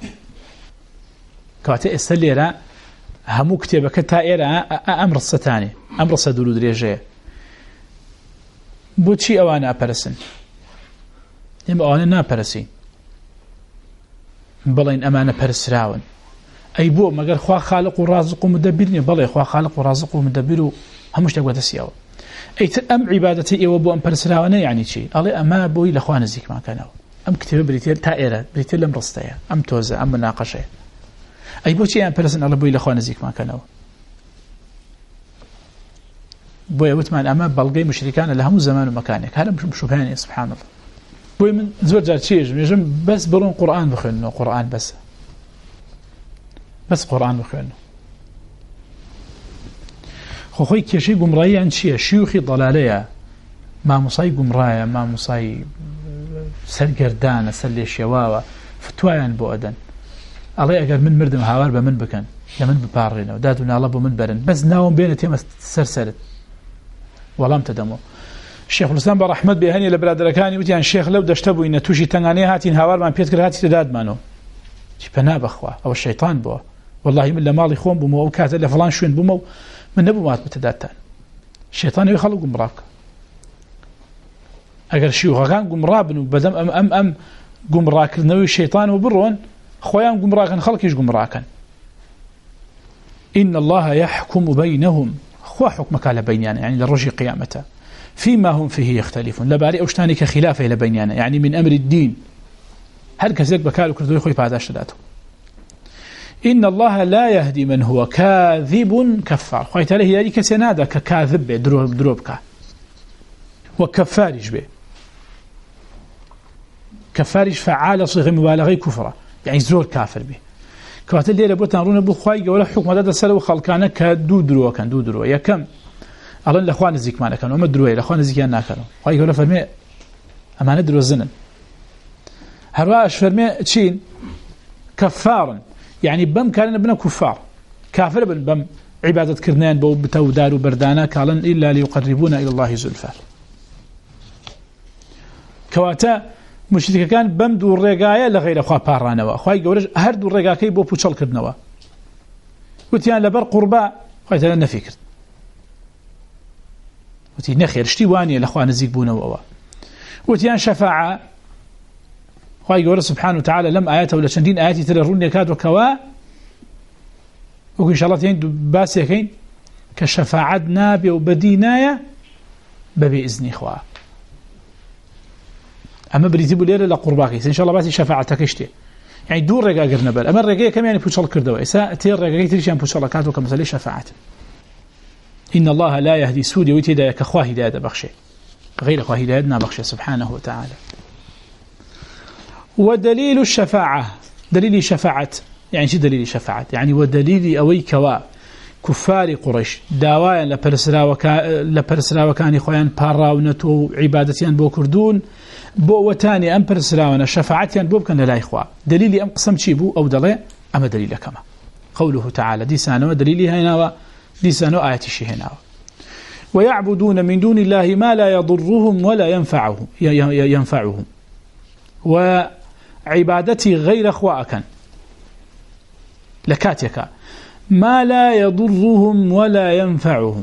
كواتا استليرا همو كتابك تائرا أمر الستاني أمر السدولو دريجي بوشي أوانا أبرسن يم أوانا نابرسين بلين أمانا برسراون أي بو مقال خوا خالق ورازق ومدبرني بلين خوا خالق ورازق ومدبر هموش تقوى تسياو أي أم عبادتي إيوه بو أم برسراون يعني شيء ألي أما بوي لأخوان زيك ما كانوا أم كتابة بريتير تائرة بريتير لم رستيا أم توزع أم مناقشة أي بوشي أم برسن الله بوي لأخوان زيك ما كانوا بوي وتمان أما بلغي مشركان لهم زمان ومكانك هذا مش شبهاني سبحان الله بوي من زور جار تشيج يجم بس برون قرآن بخينه قرآن بس بس قرآن بخينه خوخي كشي قمرايا عن شيء شيوخي ضلالية ما مصاي قمرايا ما مصاي سرقردان سلي شواوا فتوايا بؤدن الله أقل من مردم هاوار بمن بكن لمن ببارينا ودادونا الله بمن برن بس ناوم بين تيمة سرسلت ولم تدمو الشيخ الإسلام برحمة بيهاني لبلاد ركاني وتيان الشيخ لو دشتبو إن توشي تنغاني هاتين هاوار من بيتكر هاتي تداد مانو جبنا بخوا أو الشيطان بوا والله من لمالي خوان بمو أو كاتل لفلان شوين بمو من نبو مات بتدادتان الشيطان يخلق قمراك أقل شيوخ كان قمرابن بدم أم أم أم قمراك نوي الشيطان وبرون خويان قمراكا خلقيش قمراكا إن الله يحكم بينهم خوا حكمك على بينيانا يعني للرجي قيامته فيما هم فيه يختلفون لباري أوشتاني كخلافه إلى بينيانا يعني من أمر الدين هل كذلك بكالو كردو يخوي بعد أشتداته إن الله لا يهدي من هو كاذب كفار خويت عليه ذلك سنادا ككاذب دروب دروبك وكفارج به كفارج فعال صيغ مبالغه كفره يعني زور كافر به كواتل ليله بوتان رون ابو خوي ولا حكم هذا سلو خلقانه كدو درو كان دو درو يا كم الله الاخوان زيك ما كانوا ما درو الاخوان زيك انا كانوا خوي ولا فرمي امانه درو زنن هرواش فرمي تشين كفارا يعني بم كان ابن كفار كافر بن بم عباده كرنان بو بتو دارو بردانا قالن الا ليقربونا الى الله زلفى كواتا مشرك كان بم دو الرقاية لغير أخوة بارانوا أخوة قولش هر دو الرقاكي بو بوشل كردنوا وتيان لبر قرباء أخوة تلنا فكر وتيان نخير اشتواني لأخوة نزيق بونوا وتيان شفاعة أخوة قولش سبحانه وتعالى لم آياته ولا شندين آياتي تلرون يكاد وكوا وإن شاء الله تين باسي كين كشفاعة نابي وبدينايا ببإذن إخوة أما بريتبو ليلة لقرباكي إن شاء الله باسي شفاعتك اشتي يعني دور رقا قرنا بل أما الرقاية كم يعني بوشال كردوا إساء تير رقاية تريشان بوشال كاتو كمثالي شفاعة إن الله لا يهدي سودي ويتدايا كخواه هداية بخشي غير خواه هدايتنا بخشي سبحانه وتعالى ودليل الشفاعة دليل شفاعة يعني شو دليل شفاعة يعني ودليل أوي كوا كفار قريش داوايا لبرسرا وكا لبرسرا وكان خوان باراونتو عبادتيان بو كردون بو وتاني ام برسراونا شفاعتيان بو كان لا اخوا دليلي ام قسم شي بو او دلي اما دليل كما قوله تعالى دي سانو دليلي هنا دي سانو اياتي شي هنا ويعبدون من دون الله ما لا يضرهم ولا ينفعهم ينفعهم وعبادتي غير اخواك لكاتك ما لا يضرهم ولا ينفعهم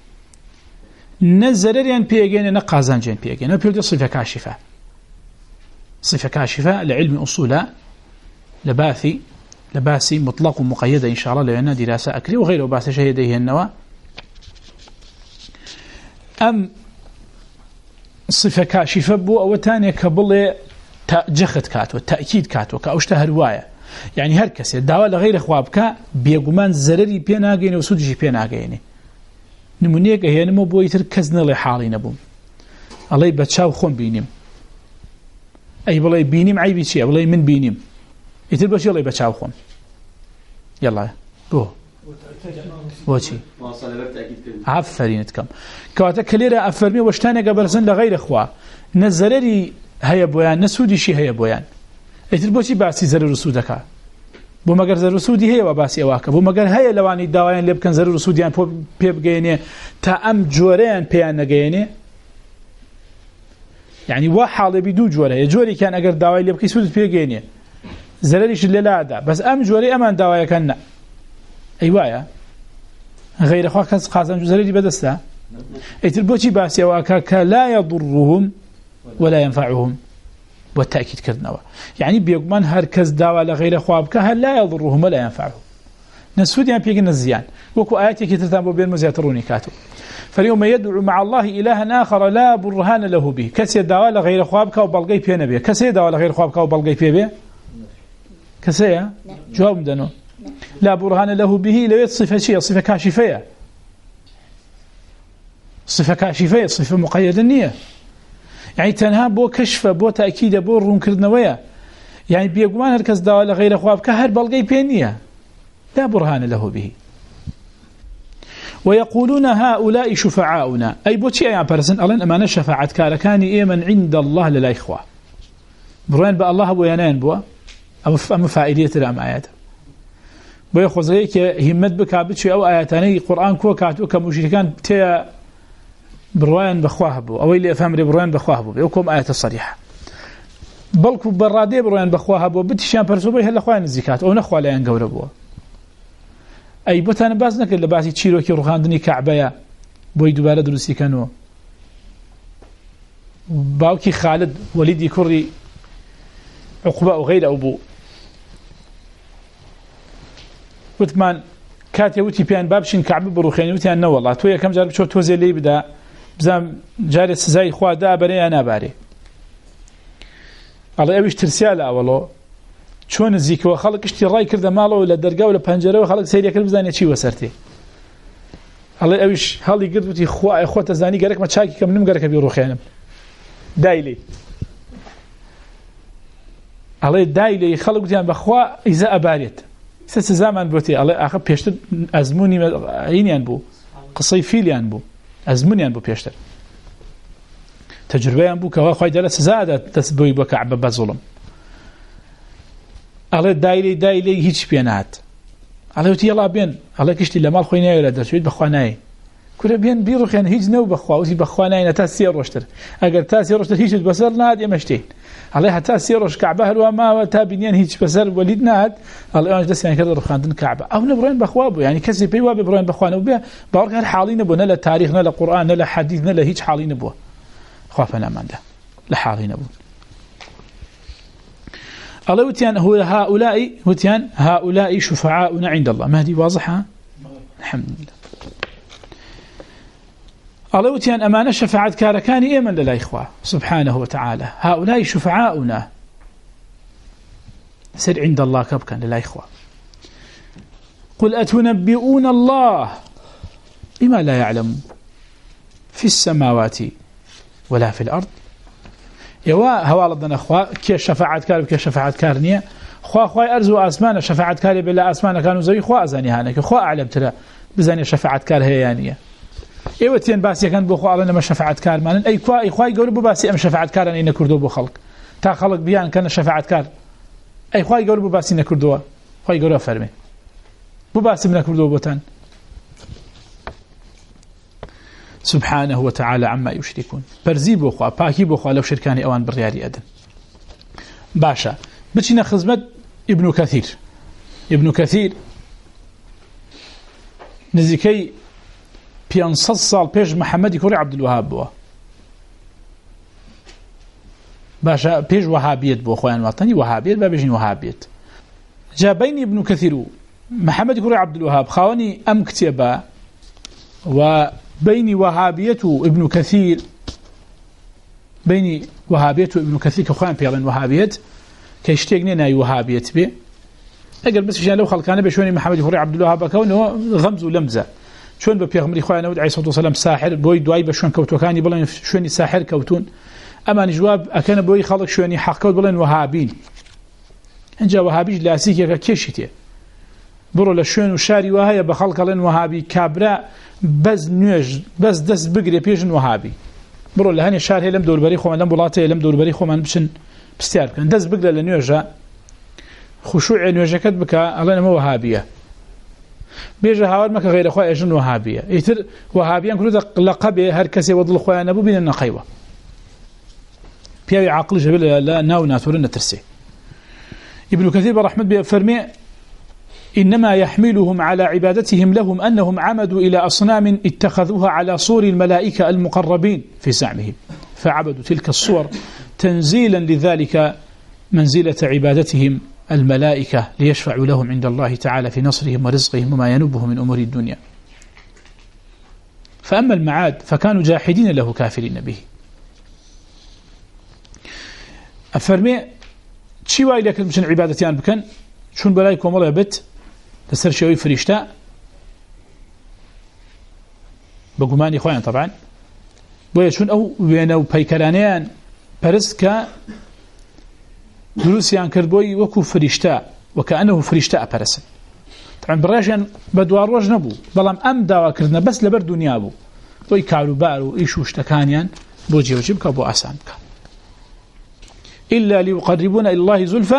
نزرريان بيجين نقازانجين بيجين ما بيودي صفة كاشفة صفة كاشفة لعلم أصولها لباثي لباسي مطلق ومقيدة إن شاء الله لأنها دراسة أكري وغيره باث شهيده النواة أم صفة كاشفة بو أو تانية كبل جخت كاتو تأكيد كاتو كأوشتها رواية يعني هركس الدعوة لغير أخوابك بيقومان زرري بيناغيني وسودجي بيناغيني نمونيك هي نمو بويتر كزنا لحالي نبوم الله بتشاو خون بينيم أي والله بينيم عيبي شيء والله من بينيم يتلبس يلا بتشاو خون يلا بو وشي عفرين تكم كواتا كليرا أفرمي واشتاني قبل سن لغير إخوة نزلري هيا بويان نسودي شي هيا بويان يتلبسي باسي زر رسودك بو مگر زر رسودي هيا وباسي أواك بو مگر هيا لواني داوين لبكن زر رسوديان بيب جيني تا أم جوريان بيان نجيني يعني واحد بدو جوري جوري كان أجر داوين لبكي سود بيب جيني زرريش اللي لا دا بس أم جوري أمان داوين كنا أيوة غير أخوة كاس قاسم زرري بدسته يتلبسي باسي أواك لا يضرهم ولا ينفعهم والتأكيد كذنوا يعني بيقمان هركز داوى لغير خوابك هل لا يضرهم ولا ينفعهم نسود يعني بيقنا الزيان وكو آياتي كتتابوا بين مزيتروني كاتو فاليوم يدعو مع الله إلها آخر لا برهان له به كسي داوى لغير خوابك وبلغي بينا به كسي داوى لغير خوابك وبلغي بيه كسي جواب مدنو لا برهان له به لو صفة شيء صفة كاشفية صفة كاشفية صفة مقيدة النية يعني تنها بو كشفه بو تأكيد بو رون كردنويا يعني بيقوان هركز داوى لغير خوابك هر بلغي بينية لا برهان له به ويقولون هؤلاء شفعاؤنا أي بوتي أيام برسن ألان أمانا شفاعت كاركاني إيمن عند الله للا إخوة برهان بأ الله بو ينين بو أما فائدية الأم آيات بو يخوزيك همت بكابتش أو آياتاني قرآن كو كاتو كمشركان تيا بروان بخواه بو أو اللي أفهم لي بروان بخواه بو يوكم آية الصريحة بلكو برادي بروان بخواه بو بتشان برسوبي هلا خوان الزكاة أو نخواه لين قول بو أي بوتان باز نكر لباسي تشيروكي روخاندني كعبايا بو يدوبالة دروسي كانوا باوكي خالد وليدي كوري عقباء وغير أبو وثمان كاتي وتي بيان بابشين كعب بروخيني وتي أنا والله تويا كم جرب شو توزي لي بدا بزام جالس زي خوا دا بري أنا باري الله أبيش ترسالة والله شون الزيك وخلق اشتي راي كذا ماله ولا درجة ولا بنجرة وخلق سيريا كل بزاني شيء وسرتي الله أبيش هالي قد وتي خوا إخوة تزاني قالك ما تشاكي كم نم قالك بيروخينم دايلي الله دايلي خلق وتي أنا بخوا إذا أباريت سس زمان بوتي الله آخر بيشتر أزموني عيني أنبو قصي فيلي أنبو أزموني أنبو بيشتر تجربة أنبو كوا خوي جلس زادة تسبوي بكعب بظلم الله دايلي دايلي هيج بينات الله وتي الله بين الله كشتي لما الخويناي ولا درشوي بخواناي كل بين بيروح يعني هيج نو بخوا وتي بخواناي نتاسير روشتر أجر تاسير روشتر هيج بسر ناد يمشتين عليها تاسيرش كعبه الوما وتابنين هيج بسر وليد ناد الله أنج دس يعني كذا رخاندن كعبة أو نبرين بخوابه يعني كسي بيوا ببرين بخوانه وبيا بارك هالحالين أبوه نلا تاريخ نلا قرآن نلا حديث نلا هيج حالين أبوه خوافنا من ده لحالين أبوه الله وتيان هو هؤلاء وتيان هؤلاء شفعاؤنا عند الله ما هذه واضحة الحمد لله الله وتيان أمانة شفاعة كاركاني إيمن لله إخوة سبحانه وتعالى هؤلاء شفعاؤنا سر عند الله كبكا لله إخوة قل أتنبئون الله بما لا يعلم في السماوات ولا في الأرض يوا هوالدنا أخوة كي شفاعة كارب كي شفاعة كارنية أخوة أخوة أرزو أسمان شفاعة كارب إلا أسمان كانوا زي أخوة أزاني هانك أخوة أعلم ترى بزاني شفاعة كار هيانية ايوتين باسي كان بو خو ما شفاعت كار مان اي كوا اي خواي يقولوا بو باسي ام شفاعت كار ان كردو بو خلق تا خلق بيان كان شفاعت كار اي خواي يقولوا بو باسي نكردو خواي يقولوا فرمي بو باسي من كردو بوتان سبحانه وتعالى عما يشركون برزي بو خوا باكي بو خوا لو شركاني اوان برياري ادن باشا بتشينا خدمت ابن كثير ابن كثير نزيكي بيانصد صال بيش محمد كوري عبد الوهاب بوا باشا بيش وهابيت بو خوان وطني وهابيت بابجين وهابيت جابيني ابن كثير محمد كوري عبد الوهاب خاوني أم كتبا وبيني وهابيته ابن كثير بيني وهابيته ابن كثير كخوان بيالين وهابيت كيشتيقني ناي وهابيت بي أقل بس عشان لو خلقانا بشوني محمد كوري عبد الوهاب كونه غمز ولمزة شون ببيغمري خويا نود عليه الصلاة والسلام ساحر بوي دواي بشون كوتوكاني بلين شوني ساحر كوتون أما جواب أكن بوي خلق شوني حق كوت بلين وهابين هنجا وهابيج لاسيك كيشتي برو لشون وشاري وهاي بخلق لين وهابي كابرا بز نيج بز دس بقري بيجن وهابي برو لهني شار هي لم دور بري خو لم بلاطه لم دور بري خو من بشن بستيار كان دز بقري لنيوجا خشوع نيوجا كتبك الله ما وهابيه بيجا هاور ما غير اخويا اجن وهابيه يتر وهابيان كل لقب هر كسي وضل اخويا نبو بين النقيوه بيعي عقل جبل لا ناو ناتورن ترسي ابن كثير برحمه بفرمي إنما يحملهم على عبادتهم لهم أنهم عمدوا إلى أصنام اتخذوها على صور الملائكة المقربين في زعمهم فعبدوا تلك الصور تنزيلا لذلك منزلة عبادتهم الملائكة ليشفعوا لهم عند الله تعالى في نصرهم ورزقهم وما ينوبهم من أمور الدنيا. فأما المعاد فكانوا جاحدين له كافرين به. أفرمي شي وايل يكلم شن عبادتيان بكن شون بلايكم والله بت لسر شوي فريشتا بقماني خوان طبعا بويا شون أو بينو بيكرانيان برسكا دروسيان كردبوي وكو فريشتا وكأنه فريشتا برسن طبعا براجان بدوار وج نبو بلام أم داوا كردنا بس لبر دنيا بو بوي كارو بارو إيشو اشتكانيان بو جيوجيبك بو أسانك إلا ليقربون إلى الله زلفى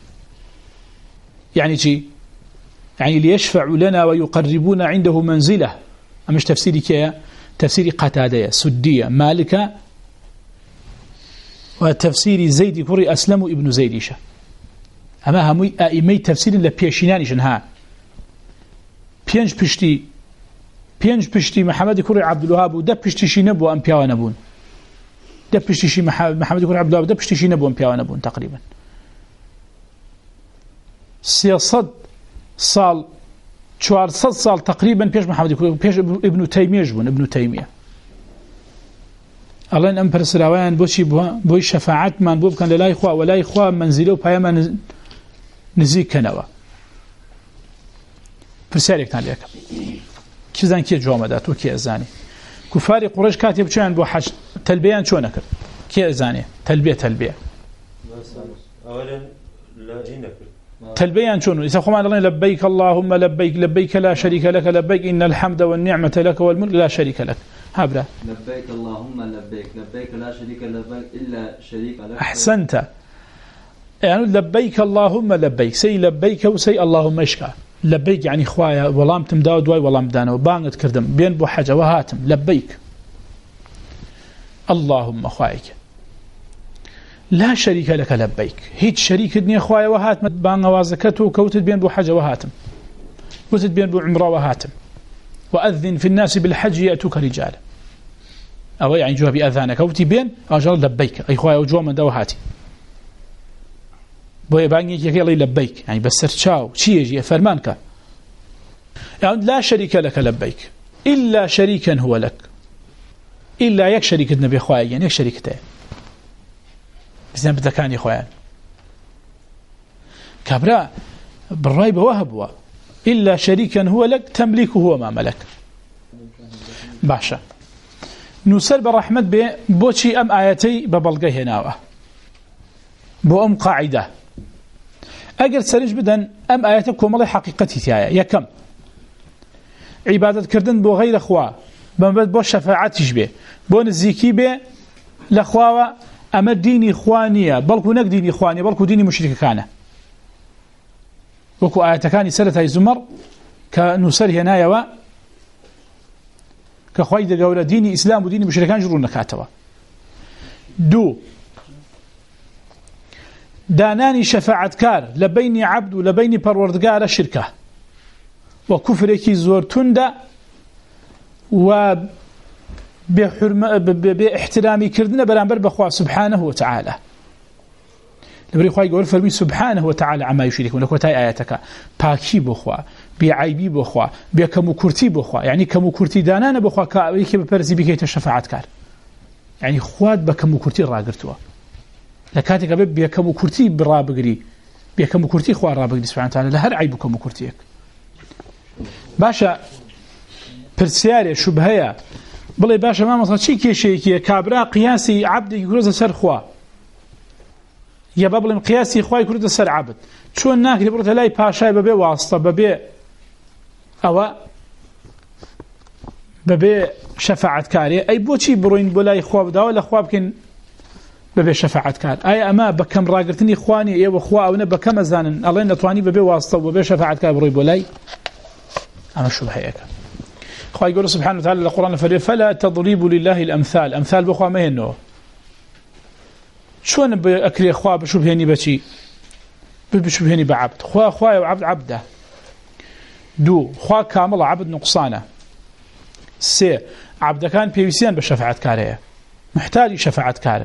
يعني شيء يعني ليشفعوا لنا ويقربون عنده منزلة أمش تفسيري كيا تفسيري قتادة سدية مالكة وتفسيري زيد كوري أسلم ابن زيديشة أما همي أئمي تفسير لبيشينانيشن ها بينج بشتي بينج بشتي محمد كوري عبد الوهاب وده بشتي شي نبو أم بياو نبون ده بشتي شي محمد كوري عبد الوهاب ده بشتي شي نبو أم بياو نبون تقريبا سيصد صال چوارصد سال تقريبا بيش محمد كوري بيش ابن تيمية جبون ابن تيمية الله ان امبر سراوان بوشي بوي شفاعت من بوب كان لا اخوا ولا اخوا منزله وبياما نزيك كنوا فرسالك عليك كيزان كي جوامدات وكي ازاني كفار قريش كاتب كان بو حج تلبيان شو نكر كي ازاني تلبيه تلبيه اولا لا ينكر تلبيان شنو اذا خمان الله لبيك اللهم لبيك لبيك لا شريك لك لبيك ان الحمد والنعمه لك والملك لا شريك لك هابرا لبيك اللهم لبيك لبيك لا شريك لك الا شريك لك احسنت يعني لبيك اللهم لبيك سي لبيك وسي اللهم اشكا لبيك يعني خوايا ولام تمداو دواي ولام دانا وبانت كردم بين بو حاجه وهاتم لبيك اللهم خوايك لا شريك لك لبيك هيت شريك دنيا خوايا وهاتم بان وازكته وكوتت بين بو حاجه وهاتم كوتت بين بو عمره وهاتم وأذن في الناس بالحج يأتوك رجالا أو يعني جواب أذانك أو تبين أجل لبيك أي خوايا وجوا من دوهاتي بوي بانجي يقول لبيك يعني بس تشاو شي يجي فرمانك يعني لا شريك لك لبيك إلا شريكا هو لك إلا يك شريك النبي خوايا يعني يك شريكته بزين بذكاني خوايا كبرى بالرأي بوهبوا إلا شريكا هو لك تملكه هو ما ملك باشا نسال برحمة بي بوشي أم آياتي ببلغي هناوة بو أم قاعدة أقل سرج بدن أم آياتي كومالي حقيقتي تيايا يكم عبادة كردن بو غير أخوة بمبد بو شفاعات يشبه بو نزيكي بي لأخوة أما ديني إخوانية بلكو نك ديني إخوانية بلكو ديني مشركة كان وكو آياتكاني سرتها زمر كنسر هنايا و كخويد قول ديني إسلام وديني مشركان جرون نكاتوا دو داناني شفاعت كار لبيني عبد ولبيني پروردگار شركة وكفركي زورتون دا و باحترامي كردنا برانبر بخوا سبحانه وتعالى لبري خوای گور فرمی سبحانه وتعالى عما يشركون لك وتاي آياتك باكي بخوا بعيبي بخوا بكم كرتي بخوا يعني كم كرتي دانانا بخوا كيف بپرسي بكيت الشفاعات كار يعني خوات بكم كرتي راغرتوا لكاتك بكم كرتي برابغري بكم كرتي خوا رابغري سبحانه وتعالى لهر عيبكم كرتيك باشا پرسیارێ شوبهەیە بڵێ باشە مامۆستا چی کێشەیەکیە کابرا قیاسی عەبدێکی کورتە سەر خوا یا با بڵێم قیاسی خوای کورتە سەر عەبد چۆن ناکرێ بڕۆتە لای پاشای بەبێ واستە بەبێ ئەوە بەبێ شەفاعەتکارێ ئەی بۆچی بڕۆین بۆ لای خوا بداوە لە خوا بکەین بەبێ شەفاعەتکار ئایا ئەمە بە کەم ڕاگرتنی خوانی ئێوە خوا ئەوەنە بە کەم ئەزانن ئەڵێن دەتوانی بەبێ واستە و بەبێ شەفاعەتکار بڕۆی بۆ لای ئەمە شوبهەیەکە خوای گەورە سبحانه وتعالى القرآن فريق فلا تضربوا لله الأمثال أمثال بخوا ما هنو شون بأكري خوا بشبهني بشي بشبهني بعبد خوا خوا وعبد عبده دو خوا كامل عبد نقصانه سي عبد كان بيوسيان بشفاعة كاريه محتاج شفاعة كار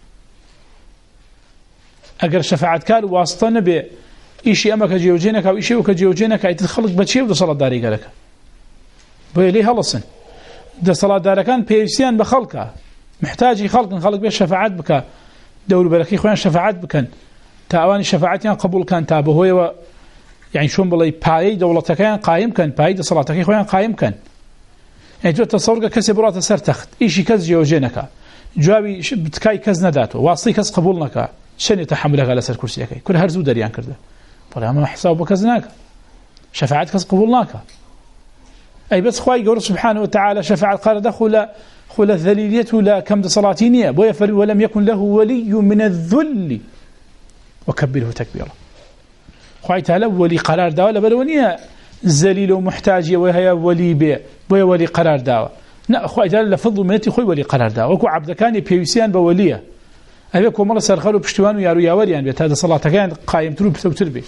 أجر شفاعة كار واسطة به إشي أما كجيوجينك أو إشي وكجيوجينك أي تدخلك بتشي وده صلاة داري قالك بيلي هلصن ده صلاة دار كان بيوسيان بخلقه محتاج خلق خلق به شفاعات بك دور بركي خوان شفاعات بكن تاواني شفاعتيان قبول كان تابه هو يعني شون بلاي باي دولتك كان قائم كان باي ده صلاتك خوان قائم كان يعني تو تصور كسب برات سر تخت إشي كز جيوجينك جوابي بتكاي كز نداته واصلي كز قبولنك شن يتحملك على سر كرسيك كل هرزو دريان كرده طالما ما حسابك كزناك شفاعات كز قبولناك أي بس خواي قول سبحانه وتعالى شفاعة قال دخل خل الذليلية لا كم صلاتينية بويفر ولم يكن له ولي من الذل وكبره تكبيرا خواي تعالى ولي قرار داوة لبلونية ذليل ومحتاج وهي ولي بي بوي ولي قرار داوة لا خواي تعالى لفضل منتي خوي ولي قرار داوة وكو عبد كان بيوسيان بوليه أبيكم مرة سرخلوا بشتوان ويارو ياوريان بيت هذا صلاة كان قائم تروب تربي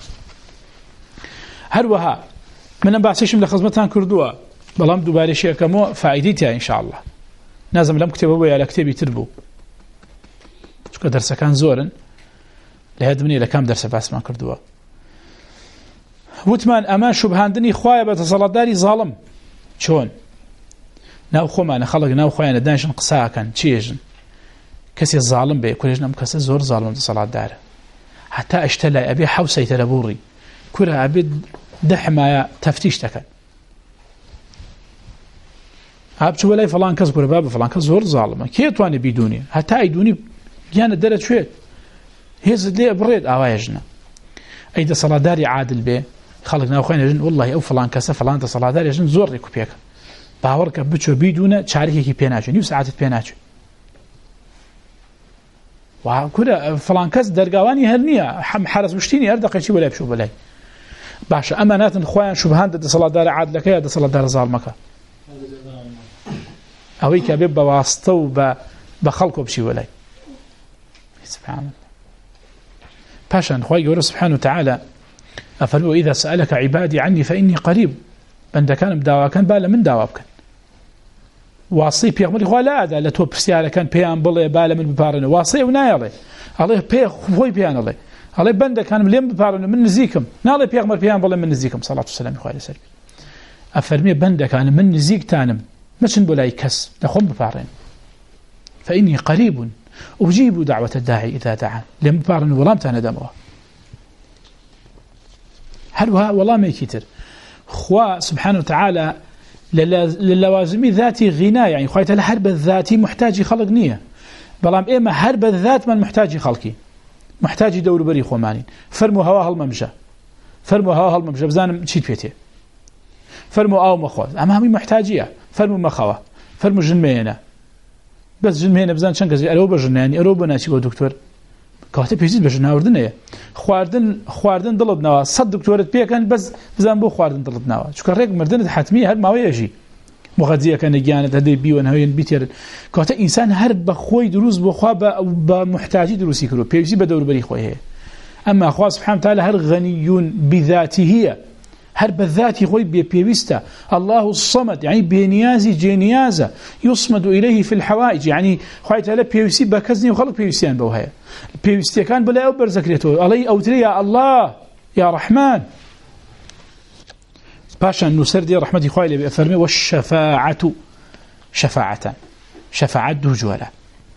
هروها من بحثشم لخدمتان كردوها بلام دوباره شيء كمو فائدتها إن شاء الله نازم لم كتبه ويا لكتبي تربو شو درس كان زورن لهذا مني لكام درس بس ما كردوها وثمان أمان شبهاندني خوايا بتصلى داري ظالم شون ناو خو ما خلق ناو خوايا دانشن قصا كان تشيجن كسي الظالم بي كلنا مكسر زور ظالم تصلى دار حتى اشتلى أبي حوسي تلبوري كلها عبد دحما تفتيش تكن هاب شو ولا فلان كذ كره باب فلان كذ زور ظالمه كي تواني بدوني حتى يدوني جانا درت شويه هيز لي بريد اواجنا ايده صلاه داري عادل به خلقنا اخوينا والله او فلان كذا فلان صلاه داري جن زور ريكوبيك باورك بچو بدون شاريكي كي بيناچ نيو ساعات بيناچ وا كره فلان كذ درغواني هرنيه حم حرس مشتيني اردقي شي ولا بشو بلاي باشا امانات خوان شبهان د صلاه دار عادل كيا د صلاه دار ظالمك اوي كبب بواسطه وب بخلقه بشي ولاي سبحان الله باشا خوي يقول سبحانه وتعالى افلو اذا سالك عبادي عني فاني قريب بند كان بداوا كان بالا من داوابك واصي بيغمر خو لا هذا لا توبسياله كان بيان بله بالا من ببارن واصي ونايله الله بي خوي بيان الله الله بند كان مليم ببارن من نزيكم نالي بيغمر بيان بله من نزيكم صلاه والسلام خوي سلبي افرمي بند كان من نزيك تانم مشن بلاي كس دخل ببارن فاني قريب اجيب دعوه الداعي اذا دعا لم ببارن ولام تانا دمره هل والله ما يكتر خوا سبحانه وتعالى للوازم ذاتي غناء يعني خويت الحرب الذاتي محتاج خلق نيه بلام اما حرب الذات من محتاج خلقي محتاج دور بري خومانين فرموا هواها الممجا فرموا هواها الممجا بزانم شيت فيته فرموا او مخوز اما هم محتاجيه فرموا مخوه فرموا جنمينا بس جنمينا بزان شنكز الو بجناني الو بناشي دكتور كاتب بيزيد بجنا وردنه خواردن خواردن دلبنا صد دكتورت بيكن بس بزان بو خواردن دلبنا شو كريك مردن حتميه هل ما ويجي مغذيه كان جانت هدي بي ونهين بيتر كات انسان هر بخوي دروز بخوا بمحتاجي دروسي كرو بيزي بدور بري خويه اما اخوا سبحانه وتعالى هر غني بذاته هر بذاتي خوي بيبيستا الله الصمد يعني بنيازي جنيازه يصمد اليه في الحوائج يعني خوي تعالى بيوسي بكزني وخلق بيوسيان بوهاي بيوستي كان بلا أوبر زكريته علي أوتري يا الله يا رحمن باشا نسردي رحمتي خوالي بأفرمي والشفاعة شفاعة شفاعة دوجولا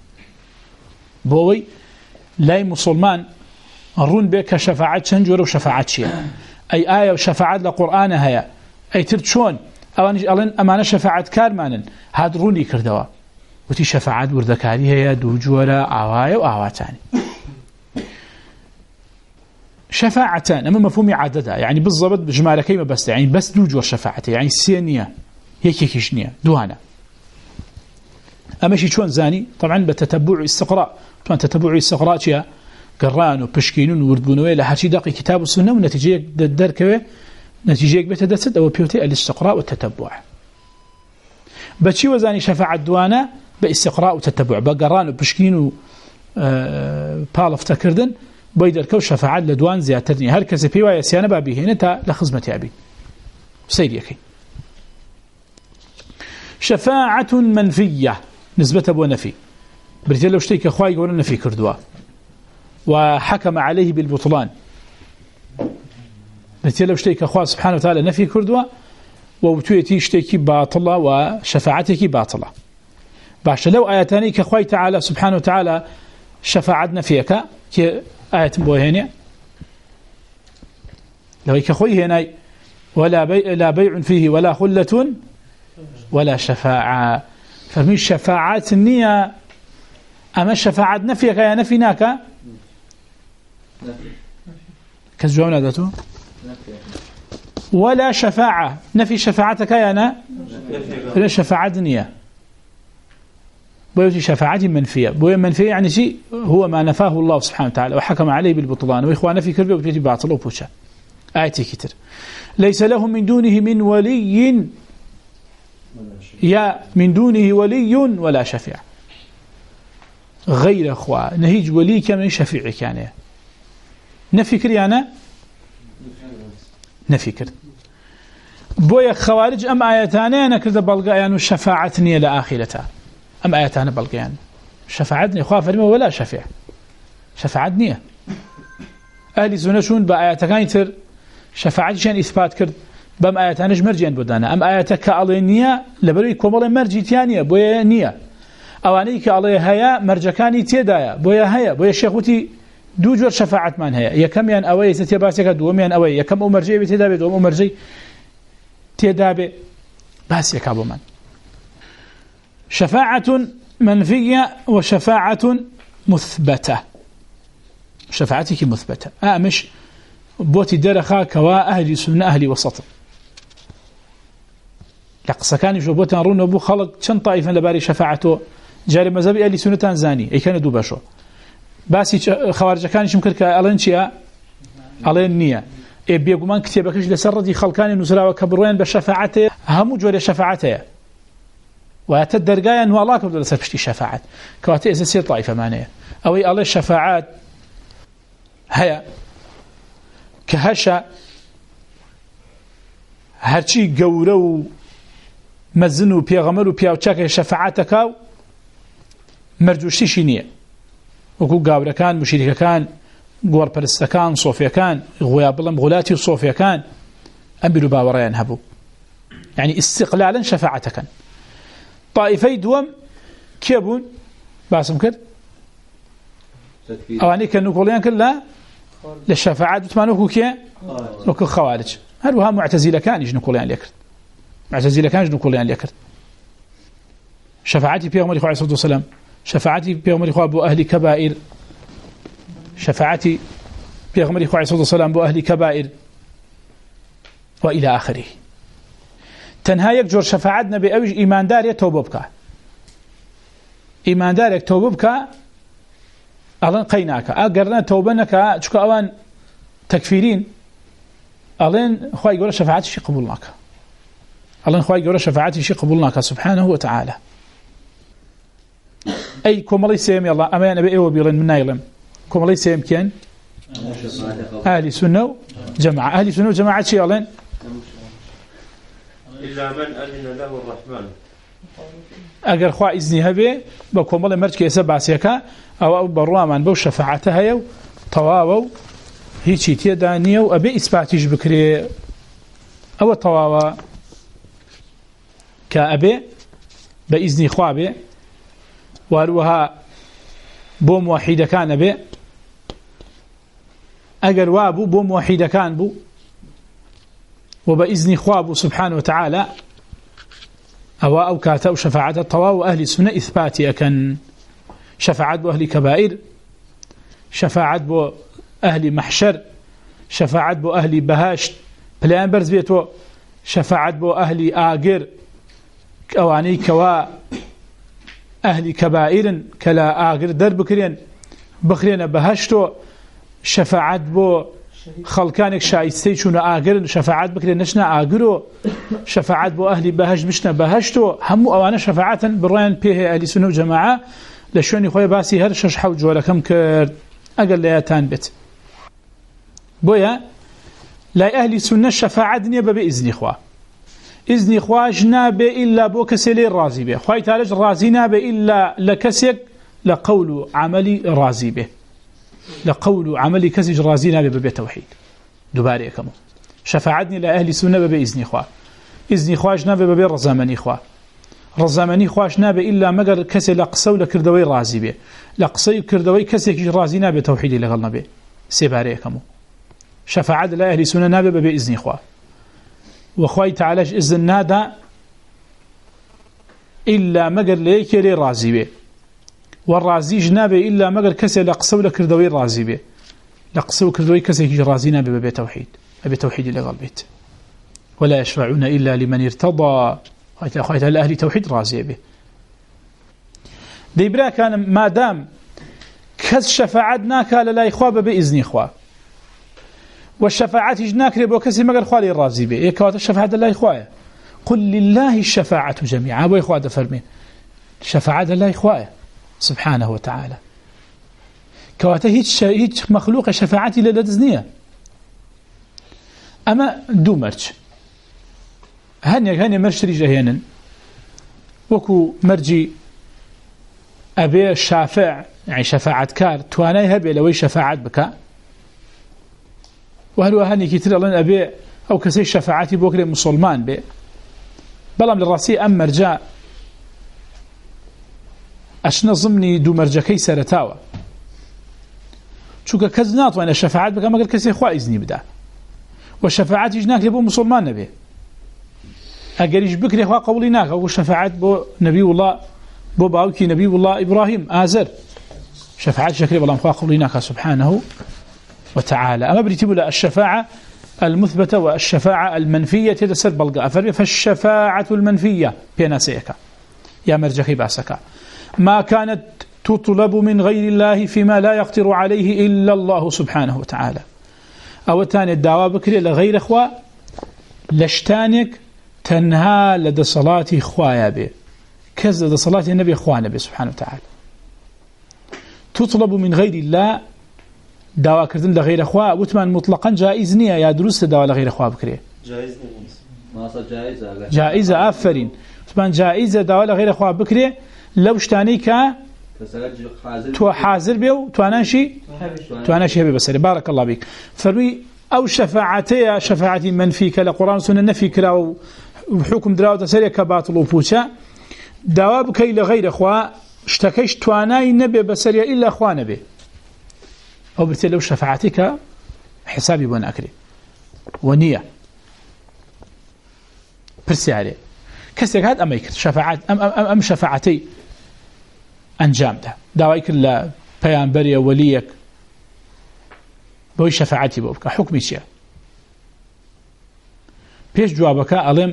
بوي لاي مسلمان رون بك شفاعة شنجور وشفاعة شيء أي آية وشفاعة لقرآن هيا أي ترتشون ئەوانش ئەڵێن ئەمانە شەفاعەتکارمانن هات ڕوونی کردەوە وتی شەفاعەت وردەکاری هەیە دوو جۆرە ئاوایە و ئاواتانی شەفاعەتان ئەمە مەفهومی عادەتە یعنی بالضبط بژمارەکەی مەبەستە یعنی بەس دوو جۆر شەفاعەتە یعنی سێ نییە یەکێکیش نییە دوانە ئەمەشی چۆن زانی طبعا بتتبع استقراء طبعا تتبع استقراء چیە گەڕان و پشکینون و وردبوونەوەی لە هەرچی دەقی کتاب و سنە و نەتیجەیەک دەرکەوێ نەتیجەیەک بێتە دەست ئەوە پێوتێ الاستقراء والتتبع بەچی وەزانی شەفاعەت دوانە بە استقراء و تتبع بە گەڕان و پشکین و پاڵفتەکردن بۆی دەرکەوت شەفاعەت لە دوان زیاتر نییە هەر کەسێ پێی وایە سیانە با بیهێنێت تا لە خزمەتی ئەبی سەیریەکەی شەفاعەت منفیە نسبة بو نفي بريتيل لو شتيك اخواي يقولون نفي كردوا وحكم عليه بالبطلان بريتيل لو شتيك اخوا سبحانه وتعالى نفي كردوا وبتويتي شتيكي باطلة وشفاعتك باطلة باش لو آياتاني كاخواي تعالى سبحانه وتعالى شفاعت نفيك كي آية بوهيني لو كاخوي هنا ولا بيع لا بيع فيه ولا خلة ولا شفاعة فمن شفاعات النية أما الشفاعات نفيك يا نفيناك كالجواب ذاته ولا شفاعة نفي شفاعتك يا أنا ولا شفاعة نية بيوتي شفاعة منفية بيوتي منفية يعني شيء هو ما نفاه الله سبحانه وتعالى وحكم عليه بالبطلان وإخوان في كربه وبيوتي باطل وبوشا آيتي كتر ليس له من دونه من ولي يا من دونه ولي ولا شفيع غير أخوة نهيج ولي كمن شفيع كان نفكر يعني نفكر بويا خوارج أم آياتان أنا كذا بلقيان وشفاعتني لآخرتها أم آياتان بلقيان شفاعتني أخوة فرمي ولا شفيع شفاعتني أهل سنشون بآياتكان يتر شفاعتشان إثبات كرد بام آياتانش مرجيان بودانا أم آياتك على نية لبروي كمال مرجي تانية بويا نية أوانيك على هيا مرجكاني تيدايا بويا هيا بويا شيخوتي دو جور شفاعت من هيا يكم ين أوي ستيباسك دوم ين أوي يكم أمرجي بتدابي دوم أمرجي تدابي بس يكابو من شفاعة منفية وشفاعة مثبتة شفاعتك مثبتة آه مش بوتي درخا كوا أهل سنة أهل وسط لقصة كان يجوبوتان رون وبو خلق چند طائفا لباري شفاعته جاري مذهبي أهل سنة تنزاني أي كان دو باشو باسي خوارج كان يشمكر كألين شيا ألين نية إيه بيقومان كتابكش لسردي خلقان نزلا وكبروين بشفاعته همو جوري شفاعته ويتدرقايا أنه الله كبدو لسر بشتي شفاعت كواتي إساسية طائفة معنية أو الله الشفاعات هيا كهشا هرچی گەورە و مەزن و پێغەمبەر و پیاوچاکە شەفاعەتەکە و مەرجوشتیشی نییە وەکو گاورەکان مشریکەکان گۆڕپەرستەکان سۆفیەکان غویا بڵم غولاتی و سۆفیەکان ئەم بیر و باوەڕیان هەبوو یعنی استقلالا شەفاعەتەکەن طائفەی دووەم کێ بوون باسم کرد ئەوانەی کە نوکۆڵیان کرد لە للشفاعات بتمانوكو كي وكو خوارج هروها معتزلة كان يجنو كوليان ليكرت معتزلة كان يجنو كوليان ليكرت شفاعتي بيغمر إخوة عليه الصلاة والسلام شفاعتي بيغمر إخوة أبو أهل كبائر شفاعتي بيغمر إخوة عليه الصلاة والسلام أبو أهل كبائر وإلى آخره تنها يكجر شفاعتنا بأوج إيمان دار يتوببك إيمان دار يتوببك ألان قيناك أقرنا توبنك شكو أوان تكفيرين ألان خواهي يقول شفاعتي شي قبولناك ألان خواهي يقول شفاعتي شي قبولناك سبحانه وتعالى أي كمالي سيم يلا أما أنا بإيه وبيلن من نايلم كمالي سيم كان أهل سنة جماعة أهل سنة جماعة شي ألان إلا من أذن له الرحمن أجر خوا إذنها به بكمال مرج كيسب باسيكا أو بروامان بو شفاعتها يو طواو هيجي تيدانية وأبي إثباتيش بكري أو طواوا كأبي بإذن خوابي واروها بو موحيدة كان أبي أجر وابو بو موحيدة كان بو وبإذن خوابه سبحانه وتعالى أو أو كاتا وشفاعة الطواء وأهل السنة إثباتي أكن شفاعة بأهل كبائر، شفاعة بأهل محشر، شفاعة بأهل بهاشت بلان برز بيتو، شفاعة بأهل آقر أواني كوا أهل كبائر كلا آقر در بكرين بخرين بهاشتو، شفاعة بو خلقانك شايستي شون آقر شفاعة بكرين نشنا آقرو، شفاعة بو أهل بهاش بشنا بهاشتو، همو أوانا شفاعة برين بيه أهل سنة وجماعة لشوني خوي باسي هر شش حوج ولا كم كرد أقل لياتان بيت بويا لا أهل سنة الشفاعة دنيا بإذن إخوة إذن إخوة جناب إلا بو كسلي الرازي به خوي تعالج رازينا به إلا لكسك لقول عملي رازي به لقول عملي كسج رازينا به ببيت توحيد دوباري كمو شفاعتني لأهل سنة بإذن إخوة إذن إخوة جناب ببي رزامني إخوة رزامني خواش نابه إلا مقر كسي لقصو لكردوي رازي به لقصي كردوي كسي رازي نابه توحيدي لغل نابه سيباري كمو شفاعة لا أهل سنة نابه بإذن إخوة وخواي تعالج إذن نادا إلا مقر ليكري رازي به والرازي جنابه إلا مقر كسي لقصو لكردوي رازي به لقصو كردوي كسي رازي نابه ببي توحيد ببي توحيدي لغل بيت ولا يشرعون إلا لمن ارتضى خايت الأهل توحيد رازي به ديبرا كان ما دام كز شفاعتنا كان لا إخوة بإذن إخوة والشفاعات جناك ربو كسي مقر خوالي رازي به إيه كوات الشفاعة لا إخوة قل لله الشفاعة جميعا أبو إخوة دفرمين شفاعة لا إخوة سبحانه وتعالى كوات هيت مخلوق شفاعتي للدزنية أما دو مرج هني هني مرشري جهينا وكو مرجي أبي الشافع يعني شفاعة كار تواني هبي لوي شفاعة بكا وهلو هني كتير لن أبي أو كسي شفاعتي بوكري مسلمان بي بلام للراسي أم مرجع أشنا ضمني دو مرجكي سرتاوى شوكا كزنات وأنا شفاعة بكا ما قال كسي خوا إذني بدا والشفاعة جناك لبو مسلمان نبي أجريش بكري أخوة قوليناك أو شفاعات بو نبي الله بو باوكي نبي الله إبراهيم آزر شفاعات شكري والله أخوة قوليناك سبحانه وتعالى أما بريتبوا لا الشفاعة المثبتة والشفاعة المنفية تدسر بلغة أفرمي فالشفاعة المنفية بيناسيك يا مرجخي باسك ما كانت تطلب من غير الله فيما لا يقدر عليه إلا الله سبحانه وتعالى أو تاني الدعوة بكري لغير أخوة لشتانك تنهى لدى صلاة خوايا به كز لدى صلاة النبي خوانا به سبحانه وتعالى تطلب من غير الله دعوة كردن لغير أخوة وثمان مطلقا جائز نية يا دروس دعوة لغير أخوة بكري جائز ما جائزة جائزة آفرين وثمان جائزة دعوة لغير أخوة بكري لو اشتانيك تو حاضر بيو تو أناشي تو أناشي هبي بسري بارك الله بك فروي أو شفاعتي شفاعتي منفيك لقرآن سنة نفي كراو وحكم دراو تسرية كباطل وفوشا دواب كي لغير أخوة اشتكيش تواناي نبي بسرية إلا أخوة نبي أو بالتالي لو شفاعتك حسابي بون أكري ونية برسي عليه كسيك هاد أما يكر شفاعات أم, أم, أم شفاعتي أنجام ده دوايك الله بيان بريا وليك بوي شفاعتي بوبك حكمي شيء بيش جوابك ألم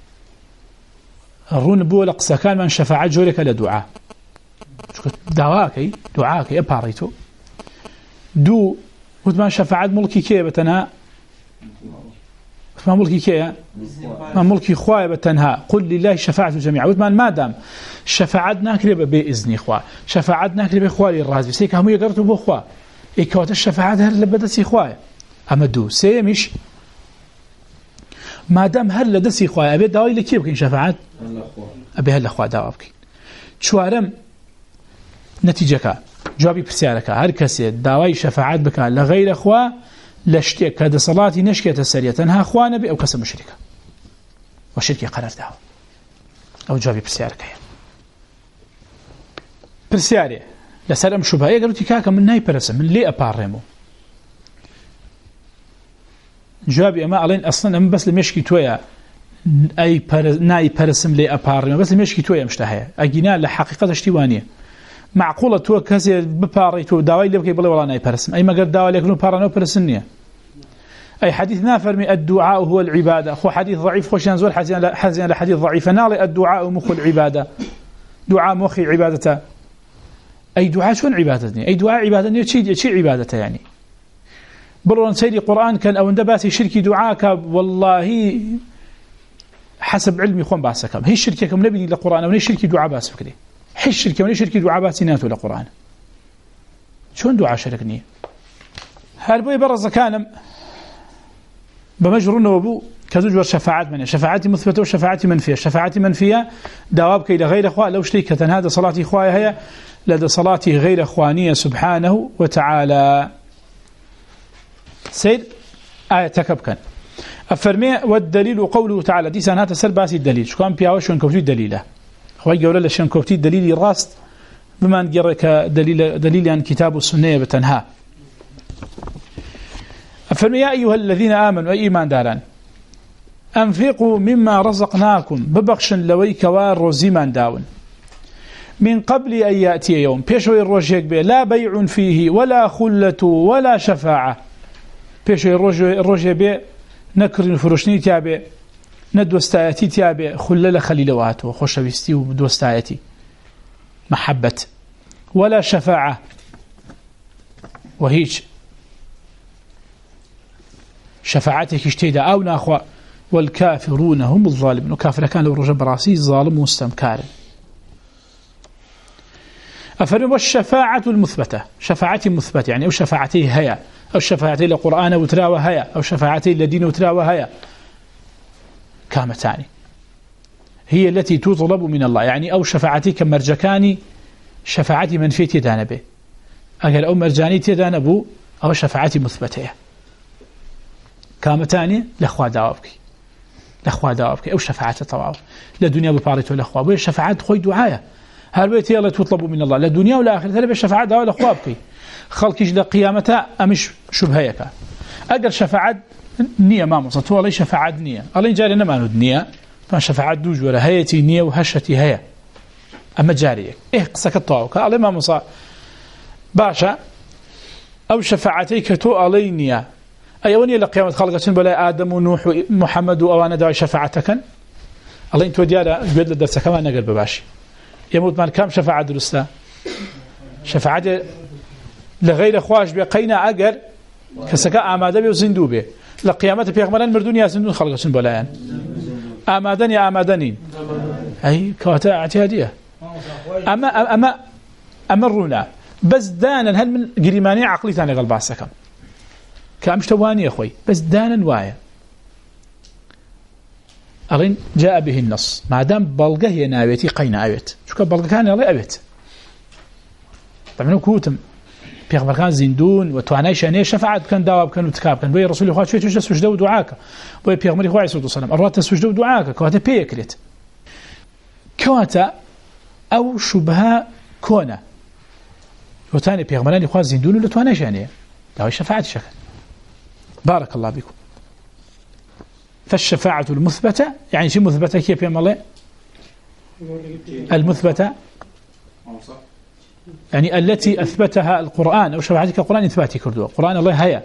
الرون بو لقسكان من شفاعة جورك لدعاء دعاكي دعاكي أباريتو دو وثمان شفاعة ملكي كي بتنها وثمان ملكي كي ما ملكي خوايا بتنها قل لله شفاعة جميعا وثمان ما دام شفاعة ناكري بإذن خوا شفاعة ناكري بخوالي الرازي سيك هم يقرتوا بخوا إكوات الشفاعة هل لبدسي خوايا أما دو سيمش ما دام هل لدسي خوايا أبي دواي لكي بكين شفاعة أبي هل أخوة دواء بكين شوارم نتيجة جوابي برسالك هل كسي دواي شفاعة بك لغير أخوة لشتك هذا صلاة نشكة السرية تنها أخوة نبي أو كسر مشركة وشركة قرار دعوة أو جوابي برسالك برسالي لسرم شبهة قالوا تكاكا من ناي برسم من ليه أبارمو جوابي أما ألين أصلا أما بس لم يشكي تويا أي ناي برسم لي أبارم بس مشكي توي مشتهي أجينا لحقيقة اشتوانية معقولة تو كسي بباري تو داوي اللي بكي بلي والله ناي برسم أي ما قد داوي لكنه بارنو برسنية أي حديث نافر من الدعاء هو العبادة خو حديث ضعيف خوش ينزل حزين حزين لحديث ضعيف نالي الدعاء مخ العبادة دعاء مخي عبادته أي دعاء شون عبادتني أي دعاء عبادتني شيء شيء عبادته يعني بلون سيدي قرآن كان أو ندباسي شركي دعاك والله حسب علمي خوان باسكم هي الشركة كم نبني للقرآن وني شركي دعاء باس فكري هي الشركة وني شركي دعاء باس ناتو للقرآن شون دعاء شركني هالبوي برز كانم بمجرون وبو كزوج شفاعات من شفاعتي مثبتة وشفاعتي منفية شفاعتي منفية دوابك إلى غير أخوة لو اشتيك هذا صلاتي إخوة هي لدى صلاتي غير أخوانية سبحانه وتعالى سيد آية تكبكن أفرمي والدليل قوله تعالى دي سنة تسر باسي الدليل شو كان بياوش شون كوتي دليله خوي قولا لشون كوتي دليل راست بما نجرك دليل دليل عن كتاب السنة بتنها أفرمي يا أيها الذين آمنوا أي إيمان داران أنفقوا مما رزقناكم ببخشن لويك والرزي من داون من قبل أن يأتي يوم بيشوي الرجيك به لا بيع فيه ولا خلة ولا شفاعة بيشوي الرجي به نكر الفروشني تابع ندوستايتي تابع خلل خليلوات وخش بيستي ودوستايتي محبة ولا شفاعة وهيج شفاعتك اشتيدا أو ناخوا والكافرون هم الظالمون وكافر كان لو رجب راسي ظالم مستمكار أفرم والشفاعة المثبتة شفاعتي مثبتة يعني أو شفاعتي هيا أو شفاعتي لقرآن وتراوى هيا أو شفاعتي لدين وتراوى هيا كامتاني هي التي تطلب من الله يعني أو شفاعتي كمرجكاني شفاعتي منفية تدان به أقل أو مرجاني تدان بو أو شفاعتي مثبتة كامتاني لأخوة داوبك لأخوة داوبك أو شفاعة طواب لدنيا ببارته لأخوة وهي شفاعات خوي دعاية هالبيت هي التي تطلب من الله للدنيا والآخرة هل بالشفاعة دعوة لأخوابك خلقش لقيامتها أمش شبهيك أقل شفاعة نية ما مصت هو لي شفاعة نية الله جاري نما ند نية فشفاعة دوج ولا هيتي نية وهشتي هي أما جاريك إيه قصك الطاوك الله ما مصا باشا أو شفاعتيك تو علي نية أيواني لقيامة خلقة بلا آدم ونوح ومحمد وأوانا دعوة شفاعتك الله انتو ديالا جد لدرسك ما نقل بباشي يموت من كم شفاعة درسته شفاعة لغير أخواش بقينا أجر كسكاء آمادة بيوزندو به لقيامة بيغمران مردون يا زندون خلقة بلايان آمادن يا آمادنين أي كواتا اعتيادية أما أما أمرنا بس دانا هل من قريمانية عقلي ثاني غلب عسكم كامش تواني يا أخوي بس دانا وايا أرين جاء به النص ما دام بلغة هي ناويتي قينا أبيت شو كان بلغة كان يلا أبيت طبعا كوتم بيغمر كان زندون وتواني شانية شفاعت كان داواب كان وتكاب كان بي رسول الله شوية وجه سجده ودعاك بي بيغمر إخوة عليه الصلاة والسلام أرواتا سجده ودعاك كواتا بيكريت كواتا أو شبهة كونا وتاني بيغمران إخوة زندون ولا تواني شانية داوي شفاعت شكل بارك الله بكم فالشفاعة المثبتة يعني شيء مثبتة كيف يا مالي المثبتة يعني التي أثبتها القرآن أو شفاعتك القرآن إثباتي كردوه القرآن الله هيا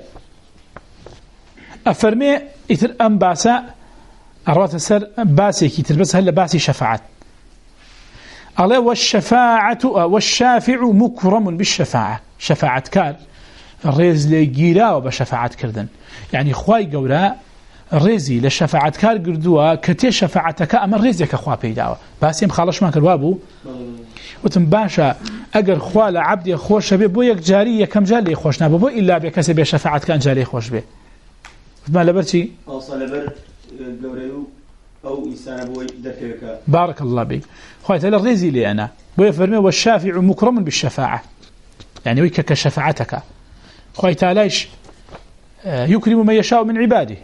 أفرمي إثر أم باسا أرات السر باسي كي تلبس هلا باسي شفاعات الله والشفاعة والشافع مكرم بالشفاعة شفاعة كار الرئيس ليجيرا وبشفاعة كردن يعني خواي قولا رزي للشفاعة كار قردوها كتي شفاعتك أما رزيك أخوة بيداوة باسيم خالش ما كروابو وتم باشا أقر خواه لعبدي خوش به بو يك جاري كم جاري خوش نابو بو إلا بكسي بشفاعة كان جاري خوش به ما لبرتي أوصى لبر قوريو أو إنسان بو دركبك بارك الله بك خواه تلا رزي لي أنا بو يفرمي والشافع مكرم بالشفاعة يعني ويك كشفاعتك خواه تلاش يكرم من يشاء من عباده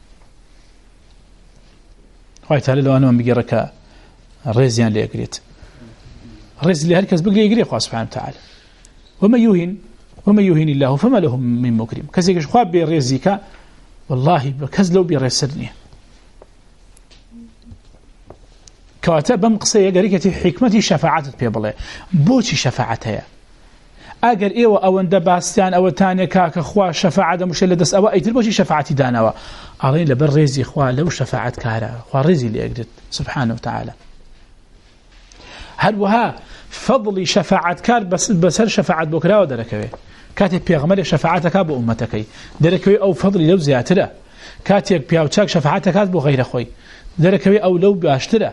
خواه تلا لو أنا من بقرك رزيان اللي أقريت الرزق اللي هركز بقي يقري خواه سبحانه وتعالى وما يهين وما يهين الله فما لهم من مكرم كذلك خواه بيرزيك والله بكز لو بيرسلني كواتا بم قصة قريكة حكمتي شفاعتت بيبلي بوشي شفاعتها اگر ايوه او اند باستيان او تاني كاك اخوا شفاعه مشلدس او ايتر بوشي شفاعتي دانوا ارين لبر ريزي اخوا لو شفاعت كارا اخوا ريزي اللي اقدر سبحانه وتعالى هل وها فضل شفاعت كار بس بسر شفاعت بكرا ودركوي كاتب بيغمر شفاعتك ابو امتك دركوي او فضل لو زياتره كاتب بياوچاك شفاعتك ابو غير خوي دركوي او لو باشتره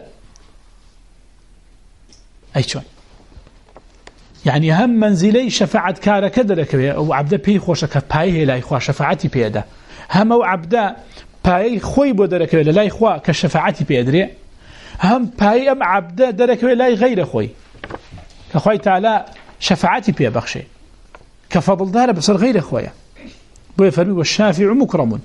اي شلون يعني هم منزلي شفاعت كار كدركوي او عبد بي خوشك باي لا اخوا شفاعتي بيده هم او عبد باي خوي بو دركوي لا اخوا كشفاعتي بيدري هم باي ام عبد دركوي لا غير خوي كخوي تعالى شفاعتي بيه بخشي كفضل دار بصر غير خويا بو يفرمي والشافع مكرم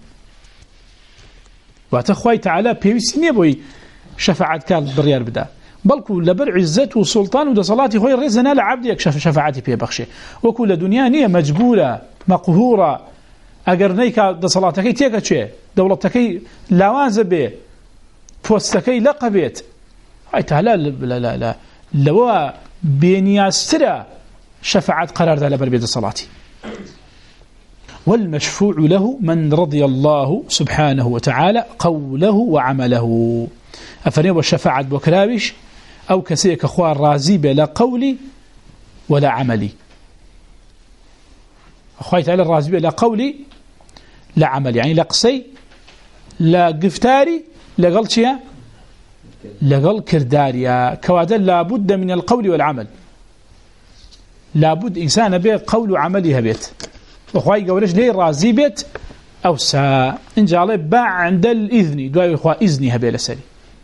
واتخوي تعالى بيسني بو شفاعت كان بريار بدا بلكو لبر عزت وسلطان وده صلاتي خوي رزنا لعبد يكشف شفاعتي بيه بخشي وكل دنيا نيه مجبوله مقهوره اگرنيك ده صلاتك تيكا تشي دولتك لاوان به فوستك لقبت هاي تعالى لا لا لا لو بنياسترا شفاعت قرار ذا لبر بيد صلاتي والمشفوع له من رضي الله سبحانه وتعالى قوله وعمله أفرني والشفاعة بكراويش أو كسيك أخوة الرازي بلا قولي ولا عملي أخوة تعالى الرازي بلا قولي لا عملي يعني لا قصي لا قفتاري لا قلتيا لقل كرداريا كوادل لابد من القول والعمل لابد إنسان به قول وعملها بيت وخواي قولش ليه رازي بيت أو سا إن جعله باع عند الإذن دعوا إخوة إذنها بيلا سري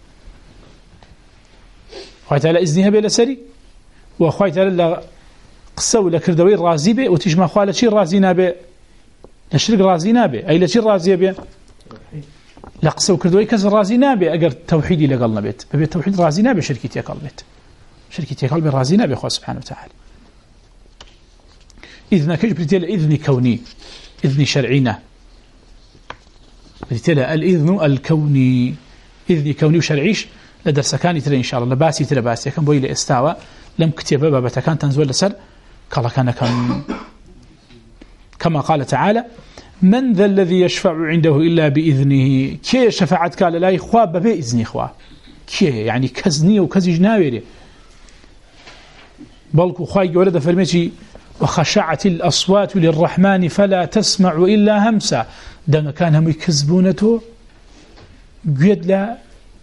خواي تعالى إذنها بيلا سري وخواي تعالى قصوا لكردوي رازي بي وتجمع خواله شي رازي نابي لشرق رازي نابي أي لشي رازي بي لقصوا كردوي كز رازي نابي اگر توحيدي لقلنا بيت ببيت توحيد رازي نابي شركتي يقل بيت شركتي يقل برازي نابي خواه سبحانه وتعالى إذن كيش بتتيل إذن كوني إذن شرعينا بتتيل الإذن الكوني إذن كوني وشرعيش لدرس كان يترى إن شاء الله لباسي ترى باسي كان بوي لإستاوى لم كتب بابا كان تنزول لسر قال كان كان كما قال تعالى من ذا الذي يشفع عنده إلا بإذنه كي شفاعت قال لا إخوة بإذن إخوة كي يعني كزني وكزي جناويري بلكو خواهي ورد فرميتي وخشعت الأصوات للرحمن فلا تسمع إلا همسا دانا كان هم يكذبونته قيد لا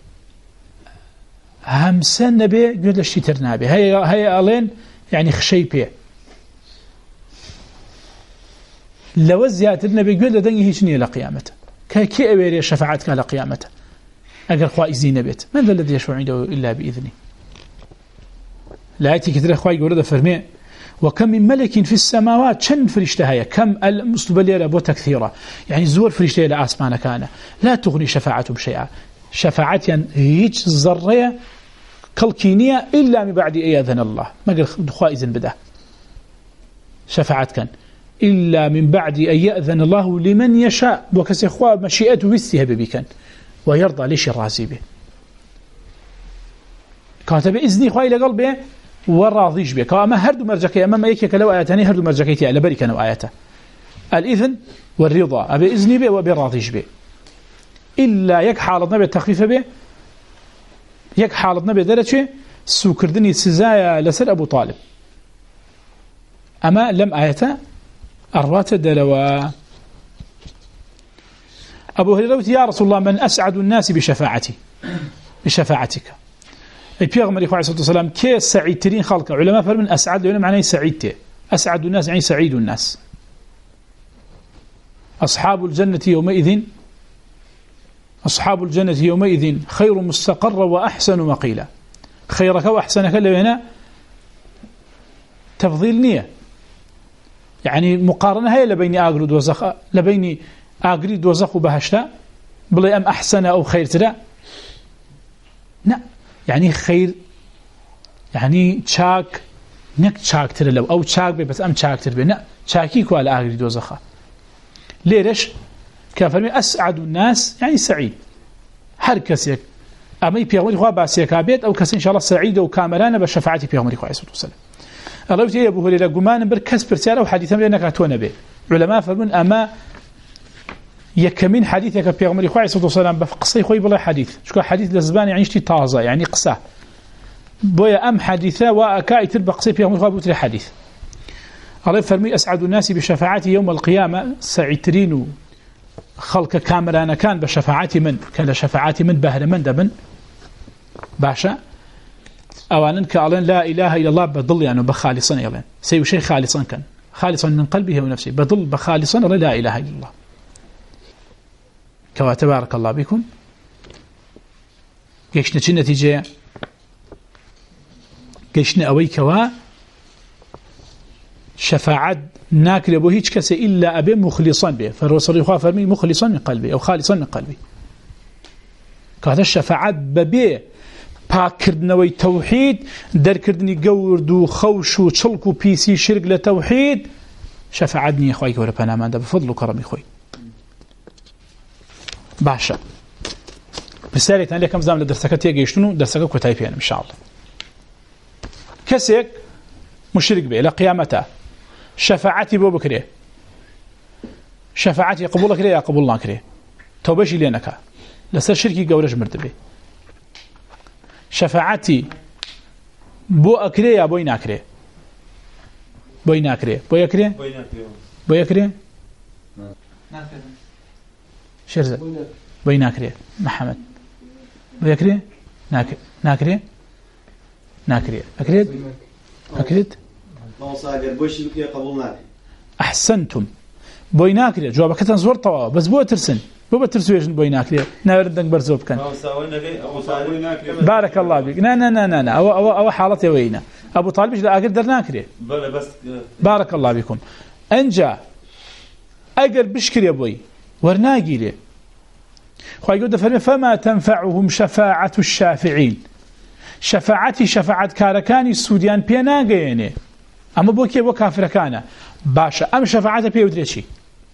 همسا نبي قيد لشتر نابي هيا هيا ألين يعني خشي بيه لو زيادة النبي يقول لدني هيش نية لقيامته كي أبيري شفاعتك لقيامته أقل خوا إذن نبيت من ذا الذي يشفع عنده إلا بإذنه لا يأتي كثير أخوائي يقول هذا فرمي وكم من ملك في السماوات شن فرشتها كم المستبلية لأبو تكثيرا يعني زور فرشتها لأسمان كان لا تغني شفاعتهم شيئا شفاعتها هيج الزرية كالكينية إلا من بعد إياذن الله ما قال خوا إذن بده شفاعت كان إلا من بعد أن يأذن الله لمن يشاء وكسي إخوة مشيئته بيستيها ببيكا ويرضى ليش الرازي به كاتب إذني إخوة إلى قلبه والراضيش به كأما هردو مرجكي أمام يكيك لو آياتني هردو مرجكيتي على بريكا نو آياته الإذن والرضا أبي إذني به وأبي راضيش به إلا يك حالتنا بالتخفيف به يك حالتنا بدرجة سوكردني سزايا لسر أبو طالب أما لم آياته أروات الدلوى أبو هريرة يا رسول الله من أسعد الناس بشفاعتي بشفاعتك البيغمبر عليه الصلاة والسلام كي سعيد ترين خلق علماء فرمن أسعد لأنه معناه سعيدته أسعد الناس يعني سعيد الناس أصحاب الجنة يومئذ أصحاب الجنة يومئذ خير مستقر وأحسن مقيلا خيرك وأحسنك اللي هنا تفضيل نية يعني مقارنة هي لبيني آقري دوزخ لبيني آقري دوزخ وبهشتا بلي أم أحسن أو خير ترى لا يعني خير يعني تشاك نك تشاك ترى لو أو تشاك بس أم تشاك ترى لا تشاكيك ولا آقري دوزخ ليش كافرمي أسعد الناس يعني سعيد هر كسيك أما بيغمري خواه باسيكا بيت أو كسي إن شاء الله سعيدة وكاملانة بشفاعة بيغمري خواه عليه الصلاة والسلام الله يقول يا أبو هريرة قمان بر كسب رسالة وحديثا لأنك أتونا به علماء فرمون أما يكمن حديثك بيغمري خواه عليه الصلاة والسلام بقصي خوي بلا حديث شكو حديث لزبان يعني اشتي طازة يعني قصة بويا أم حديثة وأكايتر بقصي بيغمري خواه بوتري حديث الله فرمي أسعد الناس بشفاعتي يوم القيامة سعيترين خلق كاملان كان بشفاعتي من كان شفاعتي من بهر من دبن باشا أولا كألين لا إله إلا الله بضل يعني بخالصا يلين سيو شيء خالصا كان خالصا من قلبه ونفسه بضل بخالصا لا إله إلا الله كوا تبارك الله بكم قيشنا شي نتيجة قيشنا أوي كوا شفاعة ناكل أبو هيج كسي إلا أبي مخلصا به فالرسول يخاف فرمي مخلصا من قلبي أو خالصا من قلبي كهذا الشفاعة ببي باكردنوي توحيد دركردني قوردو خوشو تشلكو بيسي شرق لتوحيد شفاعتني يا أخوي كورا بنامان ده بفضل وكرم أخوي باشا بسالي تاني كم زمان لدرسك تيجي شنو درسك كتايبين إن شاء الله كسيك مشرك به لقيامته شفاعتي بو بكري شفاعتي قبولك ليه يا قبول الله كريه توبشي لينك لسر شركي قورج مرتبه شفاعتي بو أكري يا بوي ناكري بوي ناكري بوي أكري بوي أكري شرزة بوي ناكري محمد بوي أكري ناكري ناكري ناكري أكريد أكريد أحسنتم بوي ناكري جوابك تنزور طواه بس بو ترسن بو ترسويش بوي ناكري ناردنك برزوب كان بارك الله بك نا نا نا نا أو أو أو حالتي وينا أبو طالب لا أقدر ناكري بس بارك الله بكم أنجا أقر بشكر يا بوي ورناقي لي خوي يقول فرمي فما تنفعهم شفاعة الشافعين شفاعتي شفاعة كاركاني السوديان بيناقيني أما بوكي بو كافر كان باشا أم شفاعة بيودريشي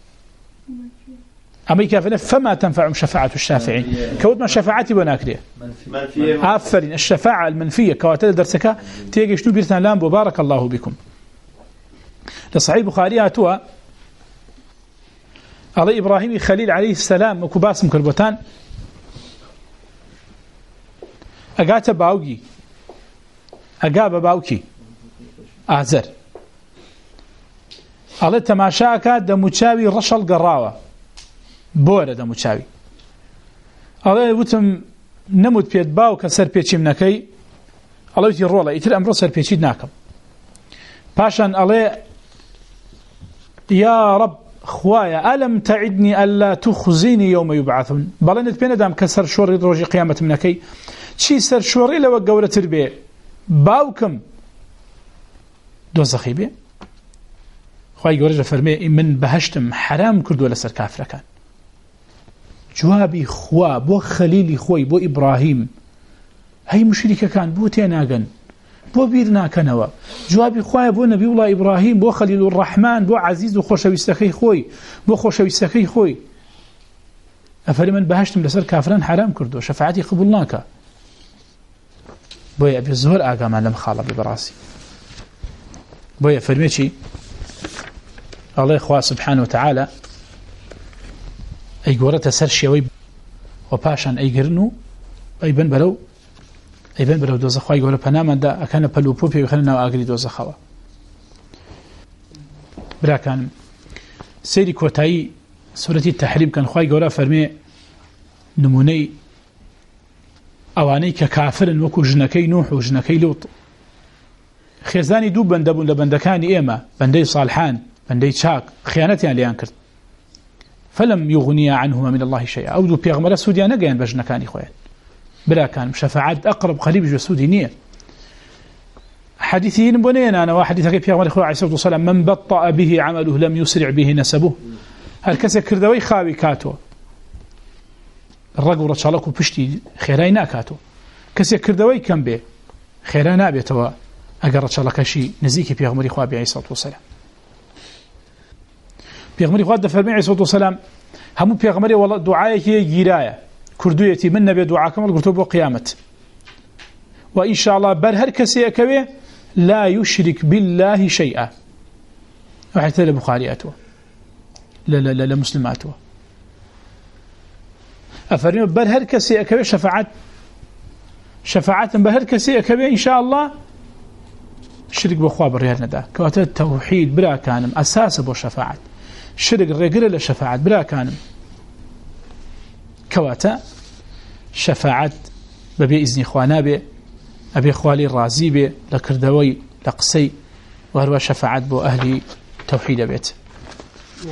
أما كافر فما تنفعهم شفاعة الشافعين كود ما شفاعتي وناكريه آفرين الشفاعة المنفية كواتل درسك تيجي شنو بيرتان لامبو بارك الله بكم لصحيح بخاري هاتوا على إبراهيم خليل عليه السلام وكباس مكربتان أقات باوكي أقاب باوكي أعزر على تماشاك دموشاوي رشل قراوة بورة دموشاوي على وتم نموت بيد باوك سر بيتشي منكي على وتي الرولة يتر أمرو سر بيتشي ناكم باشان على يا رب خوايا ألم تعدني ألا تخزيني يوم يبعثون بلنت بين دام كسر شوري روجي قيامة منكي شي سر شوري لو قولة تربية باوكم دوزخي بيه خواهي قرجة فرمي من بهشتم حرام كردو لسر كافر كان جوابي خوا بو خليلي خوي بو إبراهيم هاي مشركة كان بو تيناغن بو بيرنا كانوا جوابي خوايا بو نبي الله إبراهيم بو خليل الرحمن بو عزيز وخوشوي السخي خوي بو خوشوي السخي خوي أفري من بهشتم لسر كافران حرام كردو شفاعتي قبولناك بويا أبي الزهر آقا ما لم خالب براسي بويا فرميتي الله إخوة سبحانه وتعالى أي قورة سر شوي وباشان أي قرنو أي بن بلو أي بن بلو دوزخوا أي قورة بناما دا أكان بلو بوبي وخلنا وآقري دوزخوا برا كان سيري كوتاي سورة التحريم كان خواهي قورة فرمي نموني أواني ككافر وكو جنكي نوح وجنكي لوط خيزاني دو بندبون لبندكاني إيما بندي صالحان بندي شاك خيانتي ليان كرت فلم يغني عنهما من الله شيئا أو دو بيغمرة سوديا نقيان بجنكاني خوين بلا كان شفاعات أقرب قريب جو سودي نية حديثين بنين أنا وحديث كيف بيغمرة خوين عليه الصلاة والسلام من بطأ به عمله لم يسرع به نسبه هل كسر كردوي خاوي كاتو الرجل رشالك وبشتي خيرين ناكاتو كسر كردوي كم به خيرين نابيتوا أجر رشالك شيء نزيك بيغمرة خوين عليه الصلاة والسلام بيغمري خواد فرمي عليه الصلاة والسلام همو بيغمري والله دعاية هي جيراية كردويتي من نبي دعاكم قلتوا بو قيامة وإن شاء الله بل هر كسي أكوي لا يشرك بالله شيئا وحيث لبخارياته لا لا لا, لا مسلماته أفرموا بل هر كسي أكوي شفاعات شفاعات بل هر كسي أكوي إن شاء الله شرك بخواب الريال ندا كواتا التوحيد بلا كانم أساس بو شفاعات شرك الرقل للشفاعات بلا كانم كواتا شفاعات ببي إذن إخوانا بي أبي إخوالي الرازي بي لكردوي لقسي وهو شفاعات بو أهلي توحيد بيت